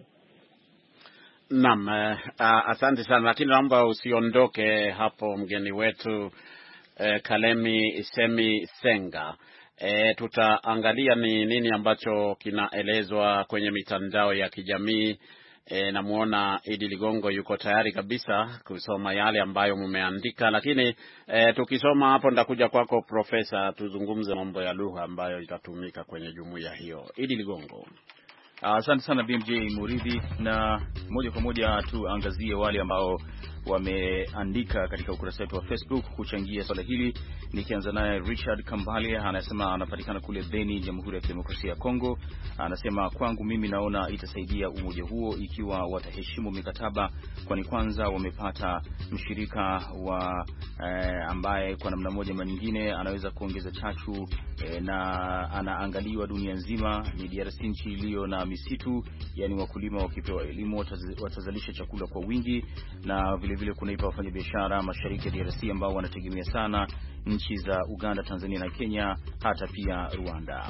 Naam, uh, asante sana, lakini naomba usiondoke hapo mgeni wetu uh, Kalemi Semisenga. E, tutaangalia ni nini ambacho kinaelezwa kwenye mitandao ya kijamii. E, namuona Idi Ligongo yuko tayari kabisa kusoma yale ambayo mumeandika, lakini e, tukisoma hapo ndakuja kwako Profesa, tuzungumze mambo ya lugha ambayo itatumika kwenye jumuiya hiyo. Idi Ligongo. Asante uh, sana B M J Muridhi, na moja kwa moja tuangazie wale ambao wameandika katika ukurasa wetu wa Facebook kuchangia swala hili. Nikianza naye Richard Kambale, anasema anapatikana kule Beni, Jamhuri ya Kidemokrasia ya Kongo. Anasema kwangu mimi naona itasaidia umoja huo ikiwa wataheshimu mikataba, kwani kwanza wamepata mshirika wa eh, ambaye kwa namna moja ama nyingine anaweza kuongeza chachu eh, na anaangaliwa dunia nzima. Ni D R C, nchi iliyo na misitu, yani wakulima wakipewa elimu wataz, watazalisha chakula kwa wingi, na vile vile kunaipa wafanyabiashara mashariki ya D R C ambao wanategemea sana nchi za Uganda, Tanzania na Kenya, hata pia Rwanda.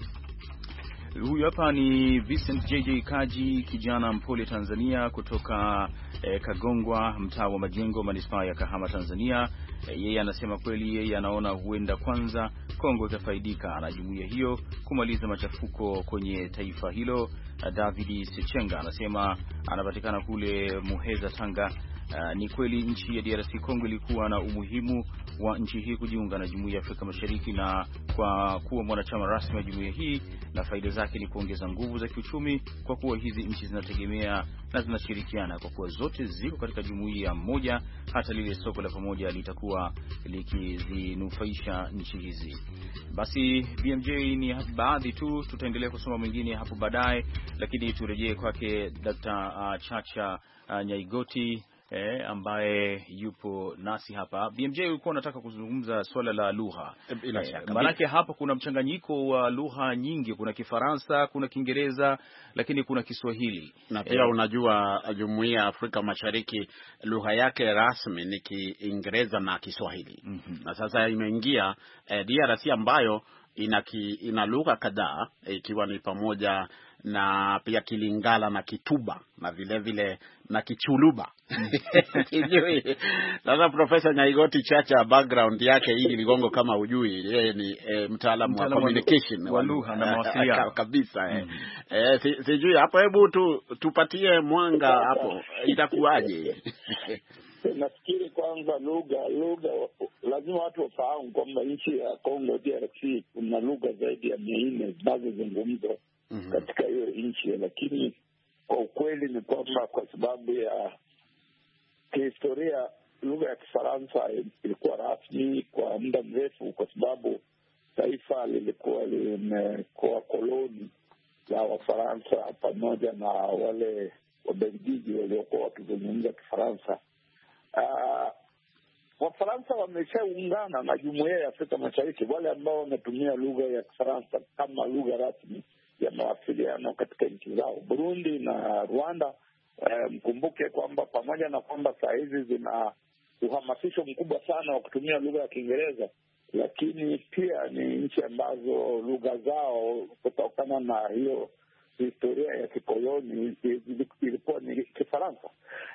Huyu hapa ni Vincent J J Kaji, kijana mpole Tanzania kutoka eh, Kagongwa, mtaa wa Majengo, manispaa ya Kahama, Tanzania. Eh, yeye anasema kweli yeye anaona huenda kwanza Kongo itafaidika na jumuiya hiyo kumaliza machafuko kwenye taifa hilo. David Sechenga anasema anapatikana kule Muheza, Tanga. Uh, ni kweli nchi ya D R C Kongo ilikuwa na umuhimu wa nchi hii kujiunga na Jumuiya ya Afrika Mashariki, na kwa kuwa mwanachama rasmi wa jumuiya hii, na faida zake ni kuongeza nguvu za kiuchumi, kwa kuwa hizi nchi zinategemea na zinashirikiana, kwa kuwa zote ziko katika jumuiya moja. Hata lile soko la pamoja litakuwa likizinufaisha nchi hizi. Basi B M J, ni baadhi tu, tutaendelea kusoma mwingine hapo baadaye, lakini turejee kwake Daktari uh, Chacha uh, Nyaigoti. eh, ambaye yupo nasi hapa. B M J, ulikuwa unataka kuzungumza swala la lugha. Bila shaka. Eh, maanake hapa kuna mchanganyiko wa lugha nyingi, kuna Kifaransa, kuna Kiingereza, lakini kuna Kiswahili. Na pia eh, unajua Jumuiya ya Afrika Mashariki lugha yake rasmi ni Kiingereza na Kiswahili. Mm-hmm. Na sasa imeingia eh, D R C ambayo ina ki, ina lugha kadhaa ikiwa ni pamoja na pia Kilingala na Kituba na vile vile na Kichuluba. Sasa Profesa Nyaigoti Chacha, background yake hii Ligongo kama ujui, yeye ni e, mtaalamu wa communication wa lugha na mawasiliano kabisa. Mm. E, si, sijui hapo, hebu tu, tupatie mwanga hapo itakuwaje? Nafikiri kwanza lugha lugha lazima watu wafahamu kwamba nchi ya Kongo D R C kuna lugha zaidi ya mia nne zinazozungumzwa mm-hmm. katika hiyo nchi, lakini kwa ukweli ni kwamba kwa sababu ya kihistoria lugha ya Kifaransa ilikuwa rasmi kwa muda mrefu, kwa sababu taifa lilikuwa limekuwa koloni la Wafaransa pamoja na wale Wabelgiji waliokuwa wakizungumza Kifaransa. Uh, Wafaransa wameshaungana na Jumuiya ya Afrika Mashariki, wale ambao wametumia lugha ya Kifaransa kama lugha rasmi ya mawasiliano katika nchi zao. Burundi na Rwanda, eh, mkumbuke kwamba pamoja na kwamba saa hizi zina uhamasisho mkubwa sana wa kutumia lugha ya Kiingereza, lakini pia ni nchi ambazo lugha zao kutokana na hiyo historia ya kikoloni ilikuwa ni Kifaransa.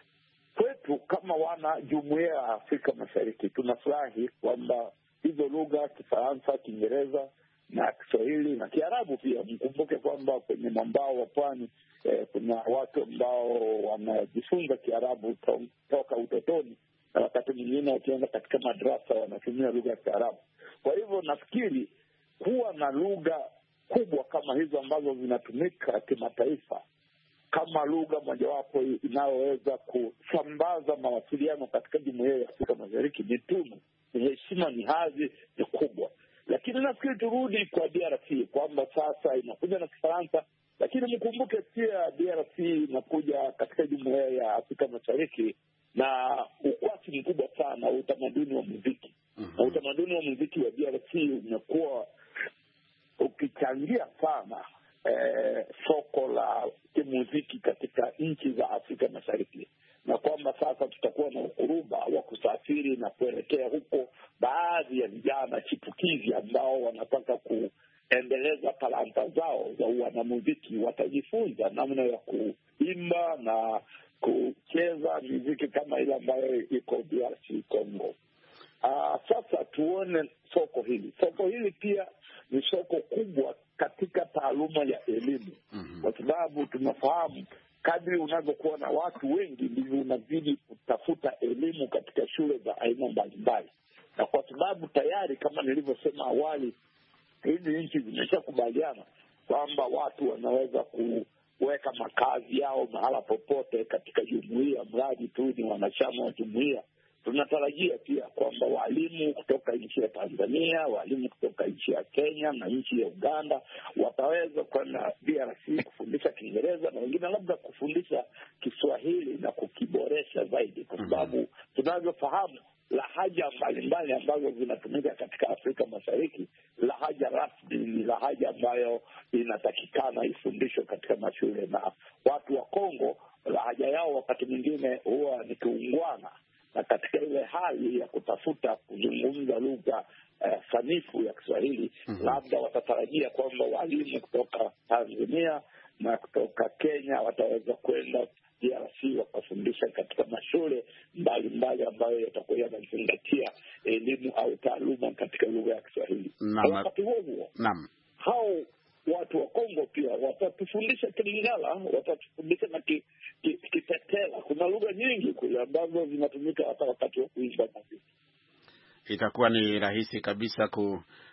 Kwetu kama wana Jumuiya ya Afrika Mashariki tunafurahi kwamba hizo lugha Kifaransa, Kiingereza na Kiswahili na Kiarabu pia. Mkumbuke kwamba kwenye mwambao wa pwani eh, kuna watu ambao wanajifunza Kiarabu to, toka utotoni, na wakati mwingine wakienda katika madrasa wanatumia lugha ya Kiarabu. Kwa hivyo nafikiri kuwa na lugha kubwa kama hizo ambazo zinatumika kimataifa kama lugha mojawapo inayoweza kusambaza mawasiliano katika Jumuiya ya Afrika Mashariki ni tunu, ni heshima, ni hadhi, ni kubwa. Lakini nafikiri turudi kwa D R C kwamba sasa inakuja na Kifaransa, lakini mkumbuke pia D R C inakuja katika Jumuiya ya Afrika Mashariki na ukwasi mkubwa sana wa utamaduni wa muziki. Mm-hmm. Na utamaduni wa muziki wa D R C umekuwa ukichangia sana eh, soko la kimuziki katika nchi za Afrika Mashariki, na kwamba sasa tutakuwa na ukuruba wa kusafiri na kuelekea huko baadhi ya vijana chipukizi ambao wanataka kuendeleza talanta zao za wanamuziki, watajifunza namna ya kuimba na kucheza muziki kama ile ambayo iko D R C Congo. Uh, sasa tuone soko hili. Soko hili pia ni soko kubwa katika taaluma ya elimu. Mm-hmm. Kwa sababu tunafahamu kadri unavyokuwa na watu wengi ndivyo unazidi kutafuta elimu katika shule za aina mbalimbali. Na kwa sababu tayari kama nilivyosema awali, hizi nchi zimeshakubaliana kwamba watu wanaweza kuweka makazi yao mahala popote katika jumuiya, mradi tu ni wanachama wa jumuiya. Tunatarajia pia kwamba walimu kutoka nchi ya Tanzania, walimu kutoka nchi ya Kenya na nchi ya Uganda wataweza kwenda D R C kufundisha Kiingereza na wengine labda kufundisha Kiswahili na kukiboresha zaidi, kwa sababu tunavyofahamu lahaja mbalimbali ambazo zinatumika katika Afrika Mashariki, lahaja rasmi ni lahaja ambayo inatakikana ifundishwe katika mashule, na watu wa Kongo lahaja yao wakati mwingine huwa ni kiungwana, na katika ile hali ya kutafuta kuzungumza lugha eh, sanifu ya Kiswahili, mm-hmm. labda watatarajia kwamba walimu kutoka Tanzania na kutoka Kenya wataweza kwenda D R C wakafundisha katika mashule mbalimbali ambayo yatakuwa yanazingatia elimu au taaluma katika lugha ya Kiswahili. Wakati huo huo, naam, hao watu wa Kongo pia watatufundisha Kilingala, watatufundisha na ki, ki, Kitetela. Kuna lugha nyingi kule ambazo zinatumika hata wakati wa kuimba muziki. Itakuwa ni rahisi kabisa ku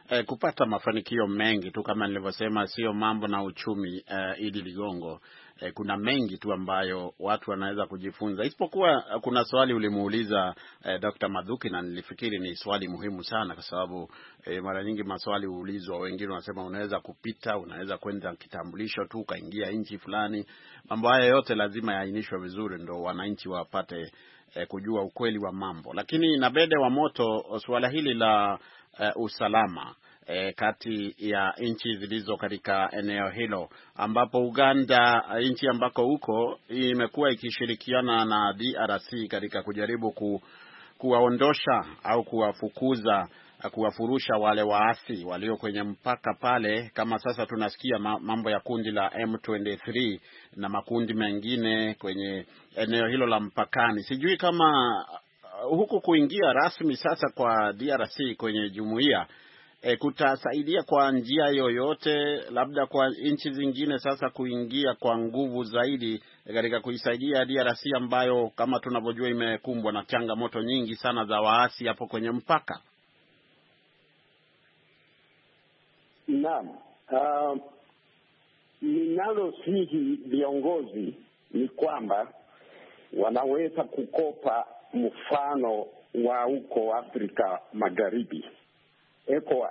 eh, kupata mafanikio mengi tu kama nilivyosema, sio mambo na uchumi eh, Idi Ligongo. Eh, kuna mengi tu ambayo watu wanaweza kujifunza, isipokuwa kuna swali ulimuuliza eh, Doctor Mathuki, na nilifikiri ni swali muhimu sana kwa sababu eh, mara nyingi maswali huulizwa, wengine wanasema unaweza kupita, unaweza kwenda kitambulisho tu kaingia nchi fulani. Mambo haya yote lazima yaainishwe vizuri ndo wananchi wapate eh, kujua ukweli wa mambo. Lakini na Bede wa Moto, swala hili la eh, usalama E, kati ya nchi zilizo katika eneo hilo, ambapo Uganda, nchi ambako huko, imekuwa ikishirikiana na D R C katika kujaribu ku, kuwaondosha au kuwafukuza, kuwafurusha wale waasi walio kwenye mpaka pale. Kama sasa tunasikia mambo ya kundi la M ishirini na tatu na makundi mengine kwenye eneo hilo la mpakani. Sijui kama huku kuingia rasmi sasa kwa D R C kwenye jumuiya E, kutasaidia kwa njia yoyote, labda kwa nchi zingine sasa kuingia kwa nguvu zaidi katika kuisaidia D R C ambayo kama tunavyojua imekumbwa na changamoto nyingi sana za waasi hapo kwenye mpaka? Naam. Uh, ninalosihi viongozi ni kwamba wanaweza kukopa mfano wa huko Afrika Magharibi, ECOWAS.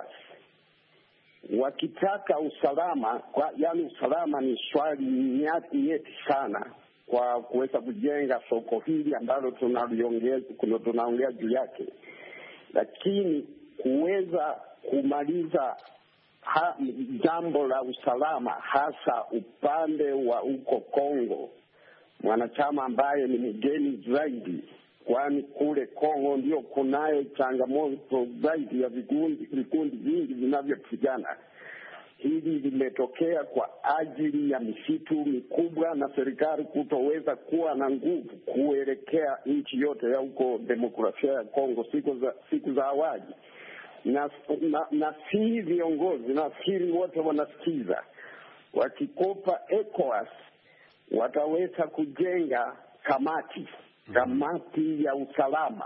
Wakitaka usalama kwa, yani usalama ni swali nyeti sana kwa kuweza kujenga soko hili ambalo tunaliongea tunaongea juu yake, lakini kuweza kumaliza ha, jambo la usalama hasa upande wa uko Kongo, mwanachama ambaye ni mgeni zaidi, kwani kule Kongo ndio kunayo changamoto zaidi ya vikundi vikundi vingi vinavyopigana. Hili limetokea kwa ajili ya misitu mikubwa na serikali kutoweza kuwa na nguvu kuelekea nchi yote ya huko demokrasia ya Kongo siku za siku za awali. Na, na, na si viongozi na siri wote wanasikiza, wakikopa ECOWAS wataweza kujenga kamati kamati ya usalama,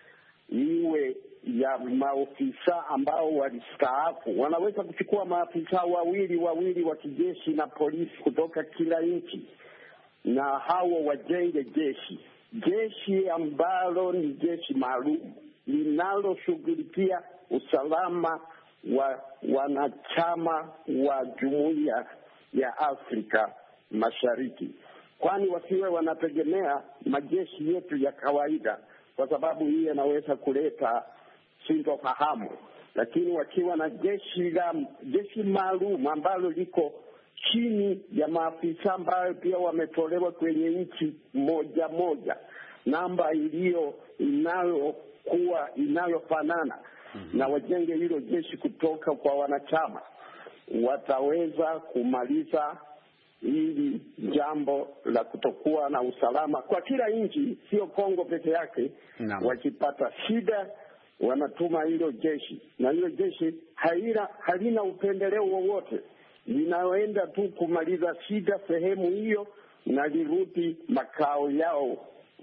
iwe ya maofisa ambao walistaafu. Wanaweza kuchukua maafisa wawili wawili wa kijeshi na polisi kutoka kila nchi, na hao wajenge jeshi jeshi ambalo ni jeshi maalum linaloshughulikia usalama wa wanachama wa Jumuiya ya Afrika Mashariki, kwani wasiwe wanategemea majeshi yetu ya kawaida, kwa sababu hii inaweza kuleta sintofahamu. Lakini wakiwa na jeshi la jeshi maalum ambalo liko chini ya maafisa ambayo pia wametolewa kwenye nchi moja moja, namba iliyo inayokuwa inayofanana, mm-hmm. na wajenge hilo jeshi kutoka kwa wanachama, wataweza kumaliza hili jambo la kutokuwa na usalama kwa kila nchi, sio Kongo peke yake. No. Wakipata shida wanatuma hilo jeshi, na hilo jeshi halina halina upendeleo wowote, linaoenda tu kumaliza shida sehemu hiyo na lirudi makao yao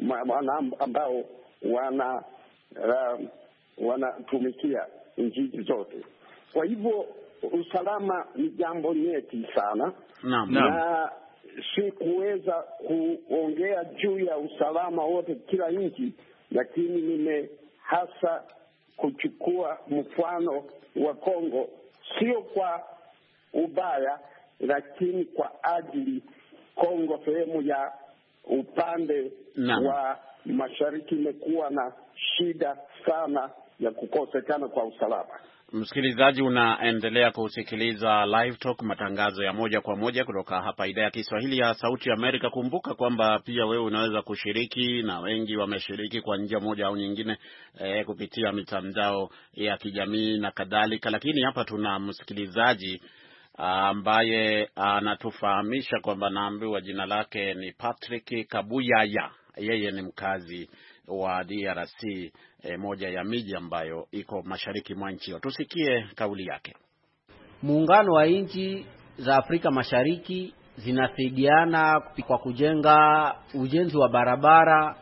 ambao wana uh, wanatumikia nchi zote. Kwa hivyo usalama ni jambo nyeti sana. No, no. Na si kuweza kuongea juu ya usalama wote kila nchi, lakini nime hasa kuchukua mfano wa Kongo, sio kwa ubaya, lakini kwa ajili Kongo sehemu ya upande no. wa mashariki imekuwa na shida sana ya kukosekana kwa usalama. Msikilizaji, unaendelea kusikiliza Live Talk, matangazo ya moja kwa moja kutoka hapa idhaa ya Kiswahili ya Sauti ya Amerika. Kumbuka kwamba pia wewe unaweza kushiriki, na wengi wameshiriki kwa njia moja au nyingine eh, kupitia mitandao ya kijamii na kadhalika. Lakini hapa tuna msikilizaji ambaye anatufahamisha kwamba, naambiwa jina lake ni Patrick Kabuyaya. Yeye ni mkazi wa D R C, e, moja ya miji ambayo iko mashariki mwa nchi. Tusikie kauli yake. Muungano wa nchi za Afrika Mashariki zinasaidiana kwa kujenga ujenzi wa barabara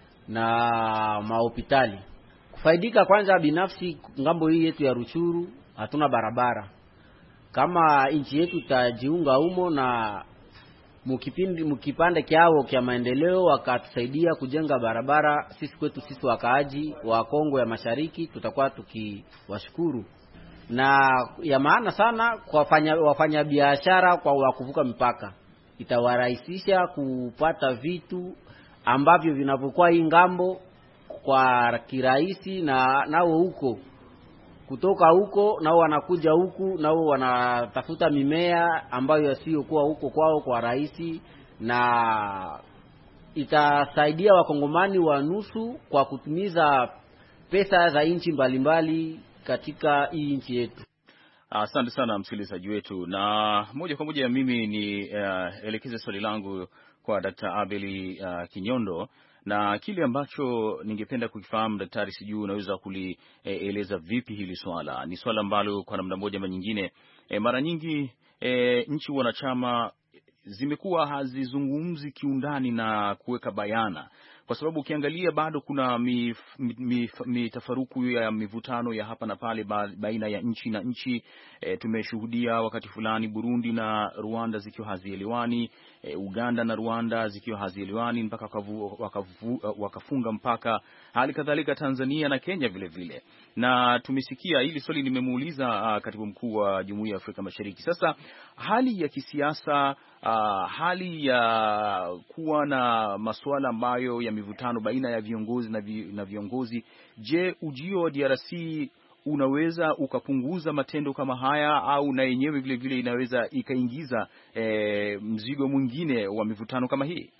na mahopitali. Kufaidika kwanza binafsi ngambo hii yetu ya Ruchuru, hatuna barabara. Kama nchi yetu itajiunga humo na mukipindi mukipande kiao kia maendeleo wakatusaidia kujenga barabara, sisi kwetu sisi wakaaji wa Kongo ya Mashariki tutakuwa tukiwashukuru. Na ya maana sana kwa wafanya wafanya biashara kwa wakuvuka mipaka, itawarahisisha kupata vitu ambavyo vinavyokuwa hii ngambo kwa kirahisi, na nao huko kutoka huko nao wanakuja huku, nao wanatafuta mimea ambayo yasiyokuwa huko kwao kwa rahisi, na itasaidia wakongomani wa nusu kwa kutumiza pesa za nchi mbalimbali katika hii nchi yetu. Asante sana msikilizaji wetu, na moja kwa moja mimi ni uh, elekeza swali langu kwa Daktari Abeli uh, Kinyondo, na kile ambacho ningependa kukifahamu daktari, sijui unaweza kulieleza e, vipi hili swala. Ni swala ambalo kwa namna moja ama nyingine e, mara nyingi e, nchi wanachama zimekuwa hazizungumzi kiundani na kuweka bayana, kwa sababu ukiangalia bado kuna mitafaruku mif, mif, ya mivutano ya hapa na pale baina ya nchi na nchi. E, tumeshuhudia wakati fulani Burundi na Rwanda zikiwa hazielewani, e, Uganda na Rwanda zikiwa hazielewani mpaka wakavu, wakavu, wakafunga mpaka, hali kadhalika Tanzania na Kenya vile vile. Na tumesikia hili swali nimemuuliza katibu mkuu wa Jumuiya ya Afrika Mashariki. Sasa hali ya kisiasa, uh, hali ya kuwa na masuala ambayo ya mivutano baina ya viongozi na, vi, na viongozi, je, ujio wa D R C unaweza ukapunguza matendo kama haya, au na yenyewe vile vile inaweza ikaingiza eh, mzigo mwingine wa mivutano kama hii?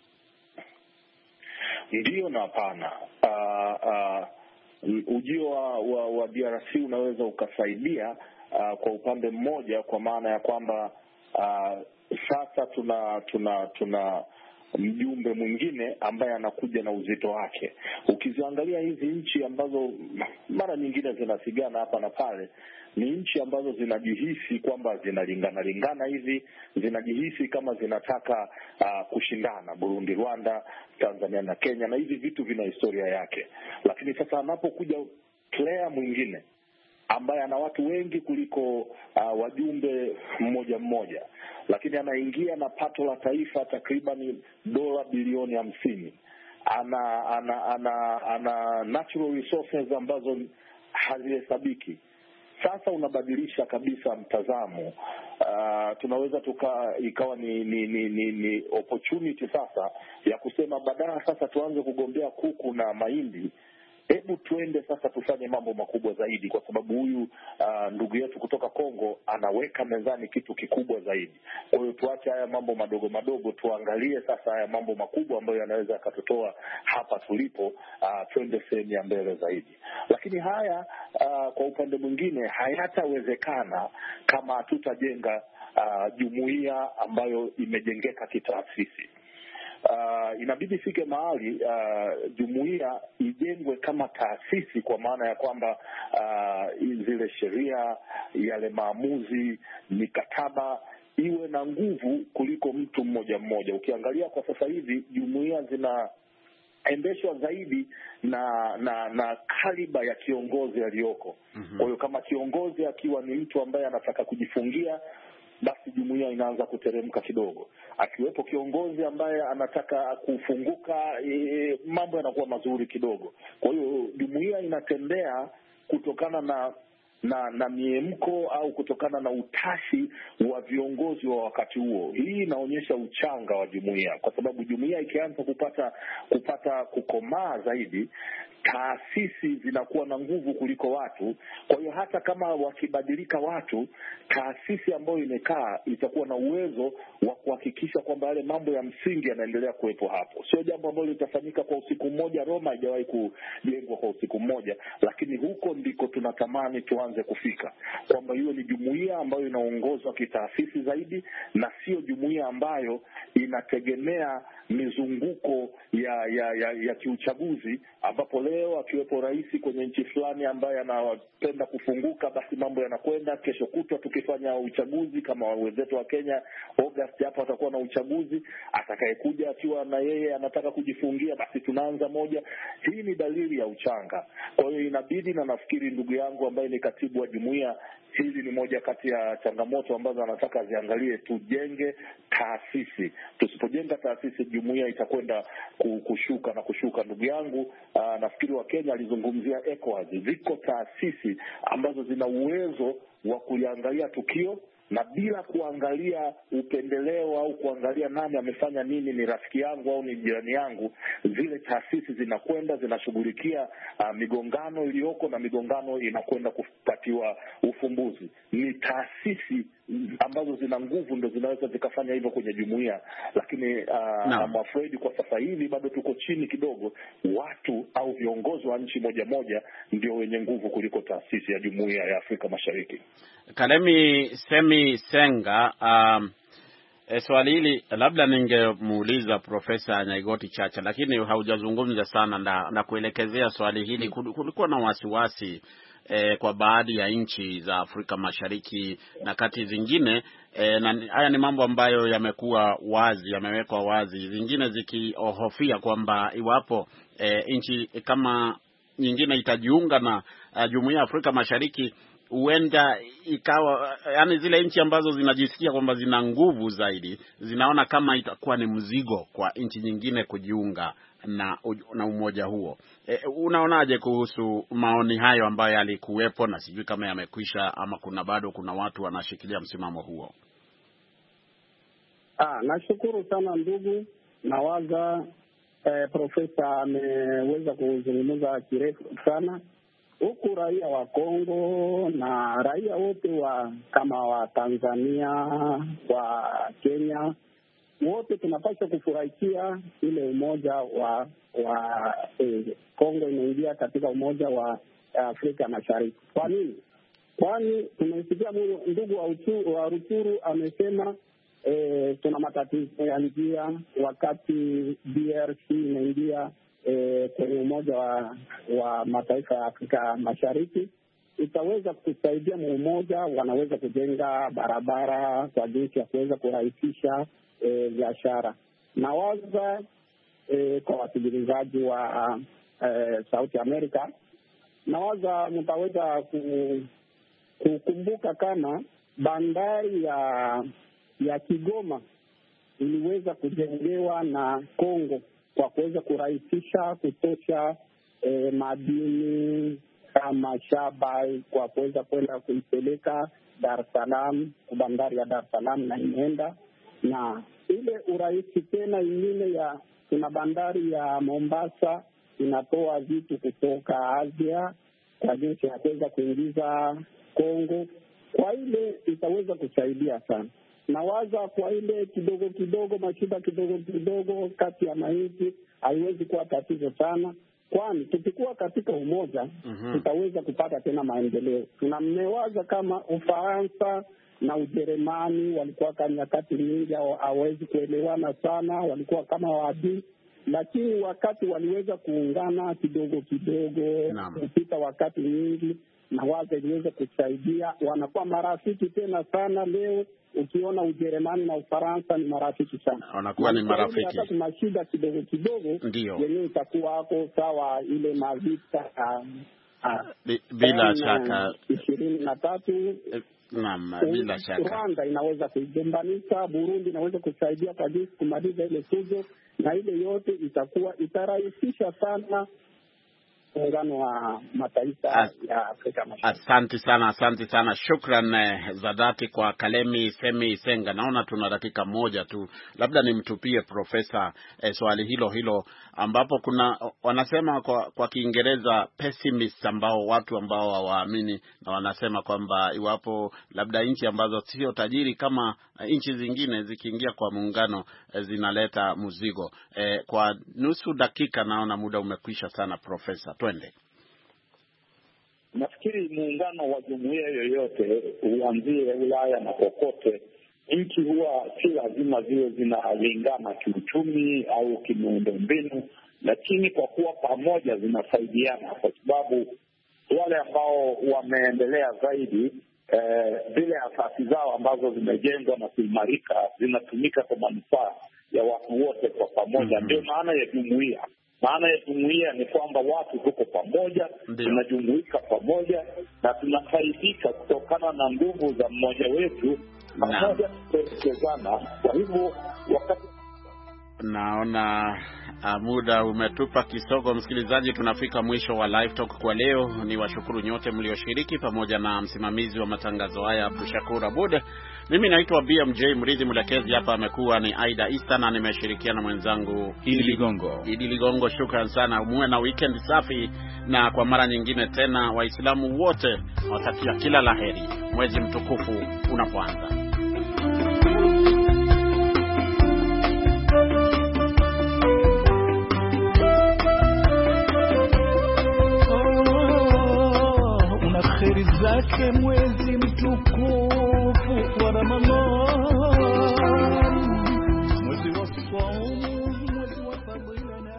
Ndio na hapana. uh, uh, ujio wa, wa, wa D R C unaweza ukasaidia uh, kwa upande mmoja, kwa maana ya kwamba uh, sasa tuna tuna tuna mjumbe mwingine ambaye anakuja na uzito wake. Ukiziangalia hizi nchi ambazo mara nyingine zinasigana hapa na pale, ni nchi ambazo zinajihisi kwamba zinalingana lingana hivi, zinajihisi kama zinataka uh, kushindana, Burundi, Rwanda, Tanzania na Kenya, na hivi vitu vina historia yake. Lakini sasa anapokuja player mwingine ambaye ana watu wengi kuliko uh, wajumbe mmoja mmoja, lakini anaingia na pato la taifa takriban dola bilioni hamsini, ana ana ana ana natural resources ambazo hazihesabiki. Sasa unabadilisha kabisa mtazamo. Uh, tunaweza tuka ikawa ni ni, ni ni ni opportunity sasa ya kusema badala sasa tuanze kugombea kuku na mahindi, hebu tuende sasa tufanye mambo makubwa zaidi, kwa sababu huyu uh, ndugu yetu kutoka Kongo anaweka mezani kitu kikubwa zaidi. Kwa hiyo tuache haya mambo madogo madogo, tuangalie sasa haya mambo makubwa ambayo yanaweza yakatutoa hapa tulipo, uh, twende sehemu ya mbele zaidi. Lakini haya uh, kwa upande mwingine hayatawezekana kama hatutajenga uh, jumuiya ambayo imejengeka kitaasisi. Uh, inabidi ifike mahali uh, jumuiya ijengwe kama taasisi, kwa maana ya kwamba uh, zile sheria, yale maamuzi, mikataba iwe na nguvu kuliko mtu mmoja mmoja. Ukiangalia kwa sasa hivi jumuiya zinaendeshwa zaidi na na na kaliba ya kiongozi aliyoko. Mm-hmm. Kwa hiyo kama kiongozi akiwa ni mtu ambaye anataka kujifungia, basi jumuiya inaanza kuteremka kidogo. Akiwepo kiongozi ambaye anataka kufunguka, e, mambo yanakuwa mazuri kidogo. Kwa hiyo jumuiya inatembea kutokana na na na miemko au kutokana na utashi wa viongozi wa wakati huo. Hii inaonyesha uchanga wa jumuiya, kwa sababu jumuiya ikianza kupata kupata kukomaa zaidi, taasisi zinakuwa na nguvu kuliko watu. Kwa hiyo hata kama wakibadilika watu, taasisi ambayo imekaa itakuwa na uwezo wa kuhakikisha kwamba yale mambo ya msingi yanaendelea kuwepo hapo. Sio jambo ambalo litafanyika kwa usiku mmoja. Roma haijawahi kujengwa kwa usiku mmoja, lakini huko ndiko tunatamani tuanze kufika, kwamba hiyo ni jumuiya ambayo inaongozwa kitaasisi zaidi, na sio jumuiya ambayo inategemea mizunguko ya ya ya, ya kiuchaguzi, ambapo leo akiwepo rais kwenye nchi fulani ambaye anapenda kufunguka, basi mambo yanakwenda. Kesho kutwa tukifanya uchaguzi kama wenzetu wa Kenya, August hapo atakuwa na uchaguzi, atakayekuja akiwa na yeye anataka kujifungia, basi tunaanza moja. Hii ni dalili ya uchanga. Kwa hiyo inabidi, na nafikiri ndugu yangu ambaye ni katibu wa jumuiya, hili ni moja kati ya changamoto ambazo anataka ziangalie, tujenge taasisi. Tusipojenga taasisi, jumuiya itakwenda kushuka na kushuka. Ndugu yangu aa, nafikiri wa Kenya alizungumzia ECOWAS. Ziko taasisi ambazo zina uwezo wa kuliangalia tukio na bila kuangalia upendeleo au kuangalia nani amefanya nini, ni rafiki yangu au ni jirani yangu. Zile taasisi zinakwenda zinashughulikia uh, migongano iliyoko, na migongano inakwenda kupatiwa ufumbuzi. Ni taasisi ambazo zina nguvu ndo zinaweza zikafanya hivyo kwenye jumuiya, lakini uh, no. I'm afraid kwa sasa hivi bado tuko chini kidogo. Watu au viongozi wa nchi moja moja ndio wenye nguvu kuliko taasisi ya jumuiya ya Afrika Mashariki. Kalemi Semi Senga, um, e, swali hili labda ningemuuliza Profesa Nyaigoti Chacha, lakini haujazungumza sana na, na kuelekezea swali hili. Kulikuwa na wasiwasi E, kwa baadhi ya nchi za Afrika Mashariki na kati zingine e, na haya ni mambo ambayo yamekuwa wazi, yamewekwa wazi, zingine zikihofia kwamba iwapo e, nchi kama nyingine itajiunga na uh, Jumuiya ya Afrika Mashariki, huenda ikawa, yani zile nchi ambazo zinajisikia kwamba zina nguvu zaidi zinaona kama itakuwa ni mzigo kwa nchi nyingine kujiunga na na umoja huo. E, unaonaje kuhusu maoni hayo ambayo yalikuwepo, na sijui kama yamekwisha ama kuna bado kuna watu wanashikilia msimamo huo? Ah, nashukuru sana ndugu. Nawaza eh, profesa ameweza kuzungumza kirefu sana. Huku raia wa Kongo na raia wote wa kama wa Tanzania, wa Kenya, wote tunapaswa kufurahikia ile umoja wa wa eh, Kongo inaingia katika umoja wa Afrika Mashariki. Kwa nini? Kwani tumesikia ndugu wa, uchu, wa Rutshuru amesema eh, tuna matatizo ya njia wakati D R C inaingia eh, kwenye umoja wa, wa mataifa ya Afrika Mashariki. Itaweza kusaidia muumoja, wanaweza kujenga barabara kwa jinsi ya kuweza kurahisisha biashara. E, nawaza e, kwa wasikilizaji wa e, Sauti Amerika, nawaza mtaweza kukumbuka kama bandari ya ya Kigoma iliweza kujengewa na Kongo kwa kuweza kurahisisha kutosha e, madini kama shaba kwa kuweza kwenda kuipeleka Dar es Salaam, bandari ya Dar es Salaam, na imeenda na ile urahisi tena ingine ya kuna bandari ya Mombasa inatoa vitu kutoka Asia kwa jinsi ya kuweza kuingiza Kongo. Kwa ile itaweza kusaidia sana. Nawaza kwa ile kidogo kidogo, mashida kidogo kidogo kati ya maiti haiwezi kuwa tatizo sana, kwani tukikuwa katika umoja mm-hmm. tutaweza kupata tena maendeleo. Tunamnewaza kama Ufaransa na Ujerumani walikuwa kama nyakati nyingi hawezi kuelewana sana, walikuwa kama waadui, lakini wakati waliweza kuungana kidogo kidogo kupita wakati nyingi, na waza iliweza kusaidia, wanakuwa marafiki tena sana. Leo ukiona Ujerumani na Ufaransa ni marafiki sana, wanakuwa ni marafiki. Hata kuna shida kidogo kidogo yenyewe itakuwa hapo sawa, ile mavita uh, bila shaka ishirini na tatu Naam, bila shaka Rwanda inaweza kuigombanisha, Burundi inaweza kusaidia kwa jinsi kumaliza ile fujo, na ile yote itakuwa itarahisisha sana muungano wa mataifa As, ya Afrika Mashariki. Asante sana, asante sana. Shukran eh, za dhati kwa Kalemi Semi Senga. Naona tuna dakika moja tu, labda nimtupie Profesa eh, swali hilo hilo, ambapo kuna wanasema kwa kwa Kiingereza pessimist, ambao watu ambao hawaamini, na wanasema kwamba iwapo labda nchi ambazo sio tajiri kama nchi zingine zikiingia kwa muungano eh, zinaleta mzigo. Eh, kwa nusu dakika, naona muda umekwisha sana Profesa. Twende. Nafikiri muungano wa jumuiya yoyote uanzie Ulaya na kokote, nchi huwa si lazima ziwe zinalingana kiuchumi au kimiundombinu, lakini kwa kuwa pamoja zinasaidiana, kwa sababu wale ambao wameendelea zaidi zile eh, asasi zao ambazo zimejengwa na kuimarika zinatumika kwa manufaa ya watu wote kwa pamoja. Ndio mm-hmm. maana ya jumuiya. Maana ya jumuiya ni kwamba watu tuko pamoja, tunajumuika pamoja na tunafaidika kutokana na nguvu za mmoja wetu pamoja tukiwezana. Kwa hivyo wakati naona uh, muda umetupa kisogo. Msikilizaji, tunafika mwisho wa Live Talk kwa leo. Ni washukuru nyote mlioshiriki pamoja na msimamizi wa matangazo haya Abdushakur Abud. Mimi naitwa B M J Mridhi, mwelekezi hapa amekuwa ni Aida Isa na nimeshirikiana mwenzangu Idi Ligongo. Idi Ligongo, shukrani sana. Muwe na weekend safi, na kwa mara nyingine tena Waislamu wote watakia kila laheri mwezi mtukufu unapoanza. Zake mwezi mtukufu wa Ramadhani, mwezi wa saumu.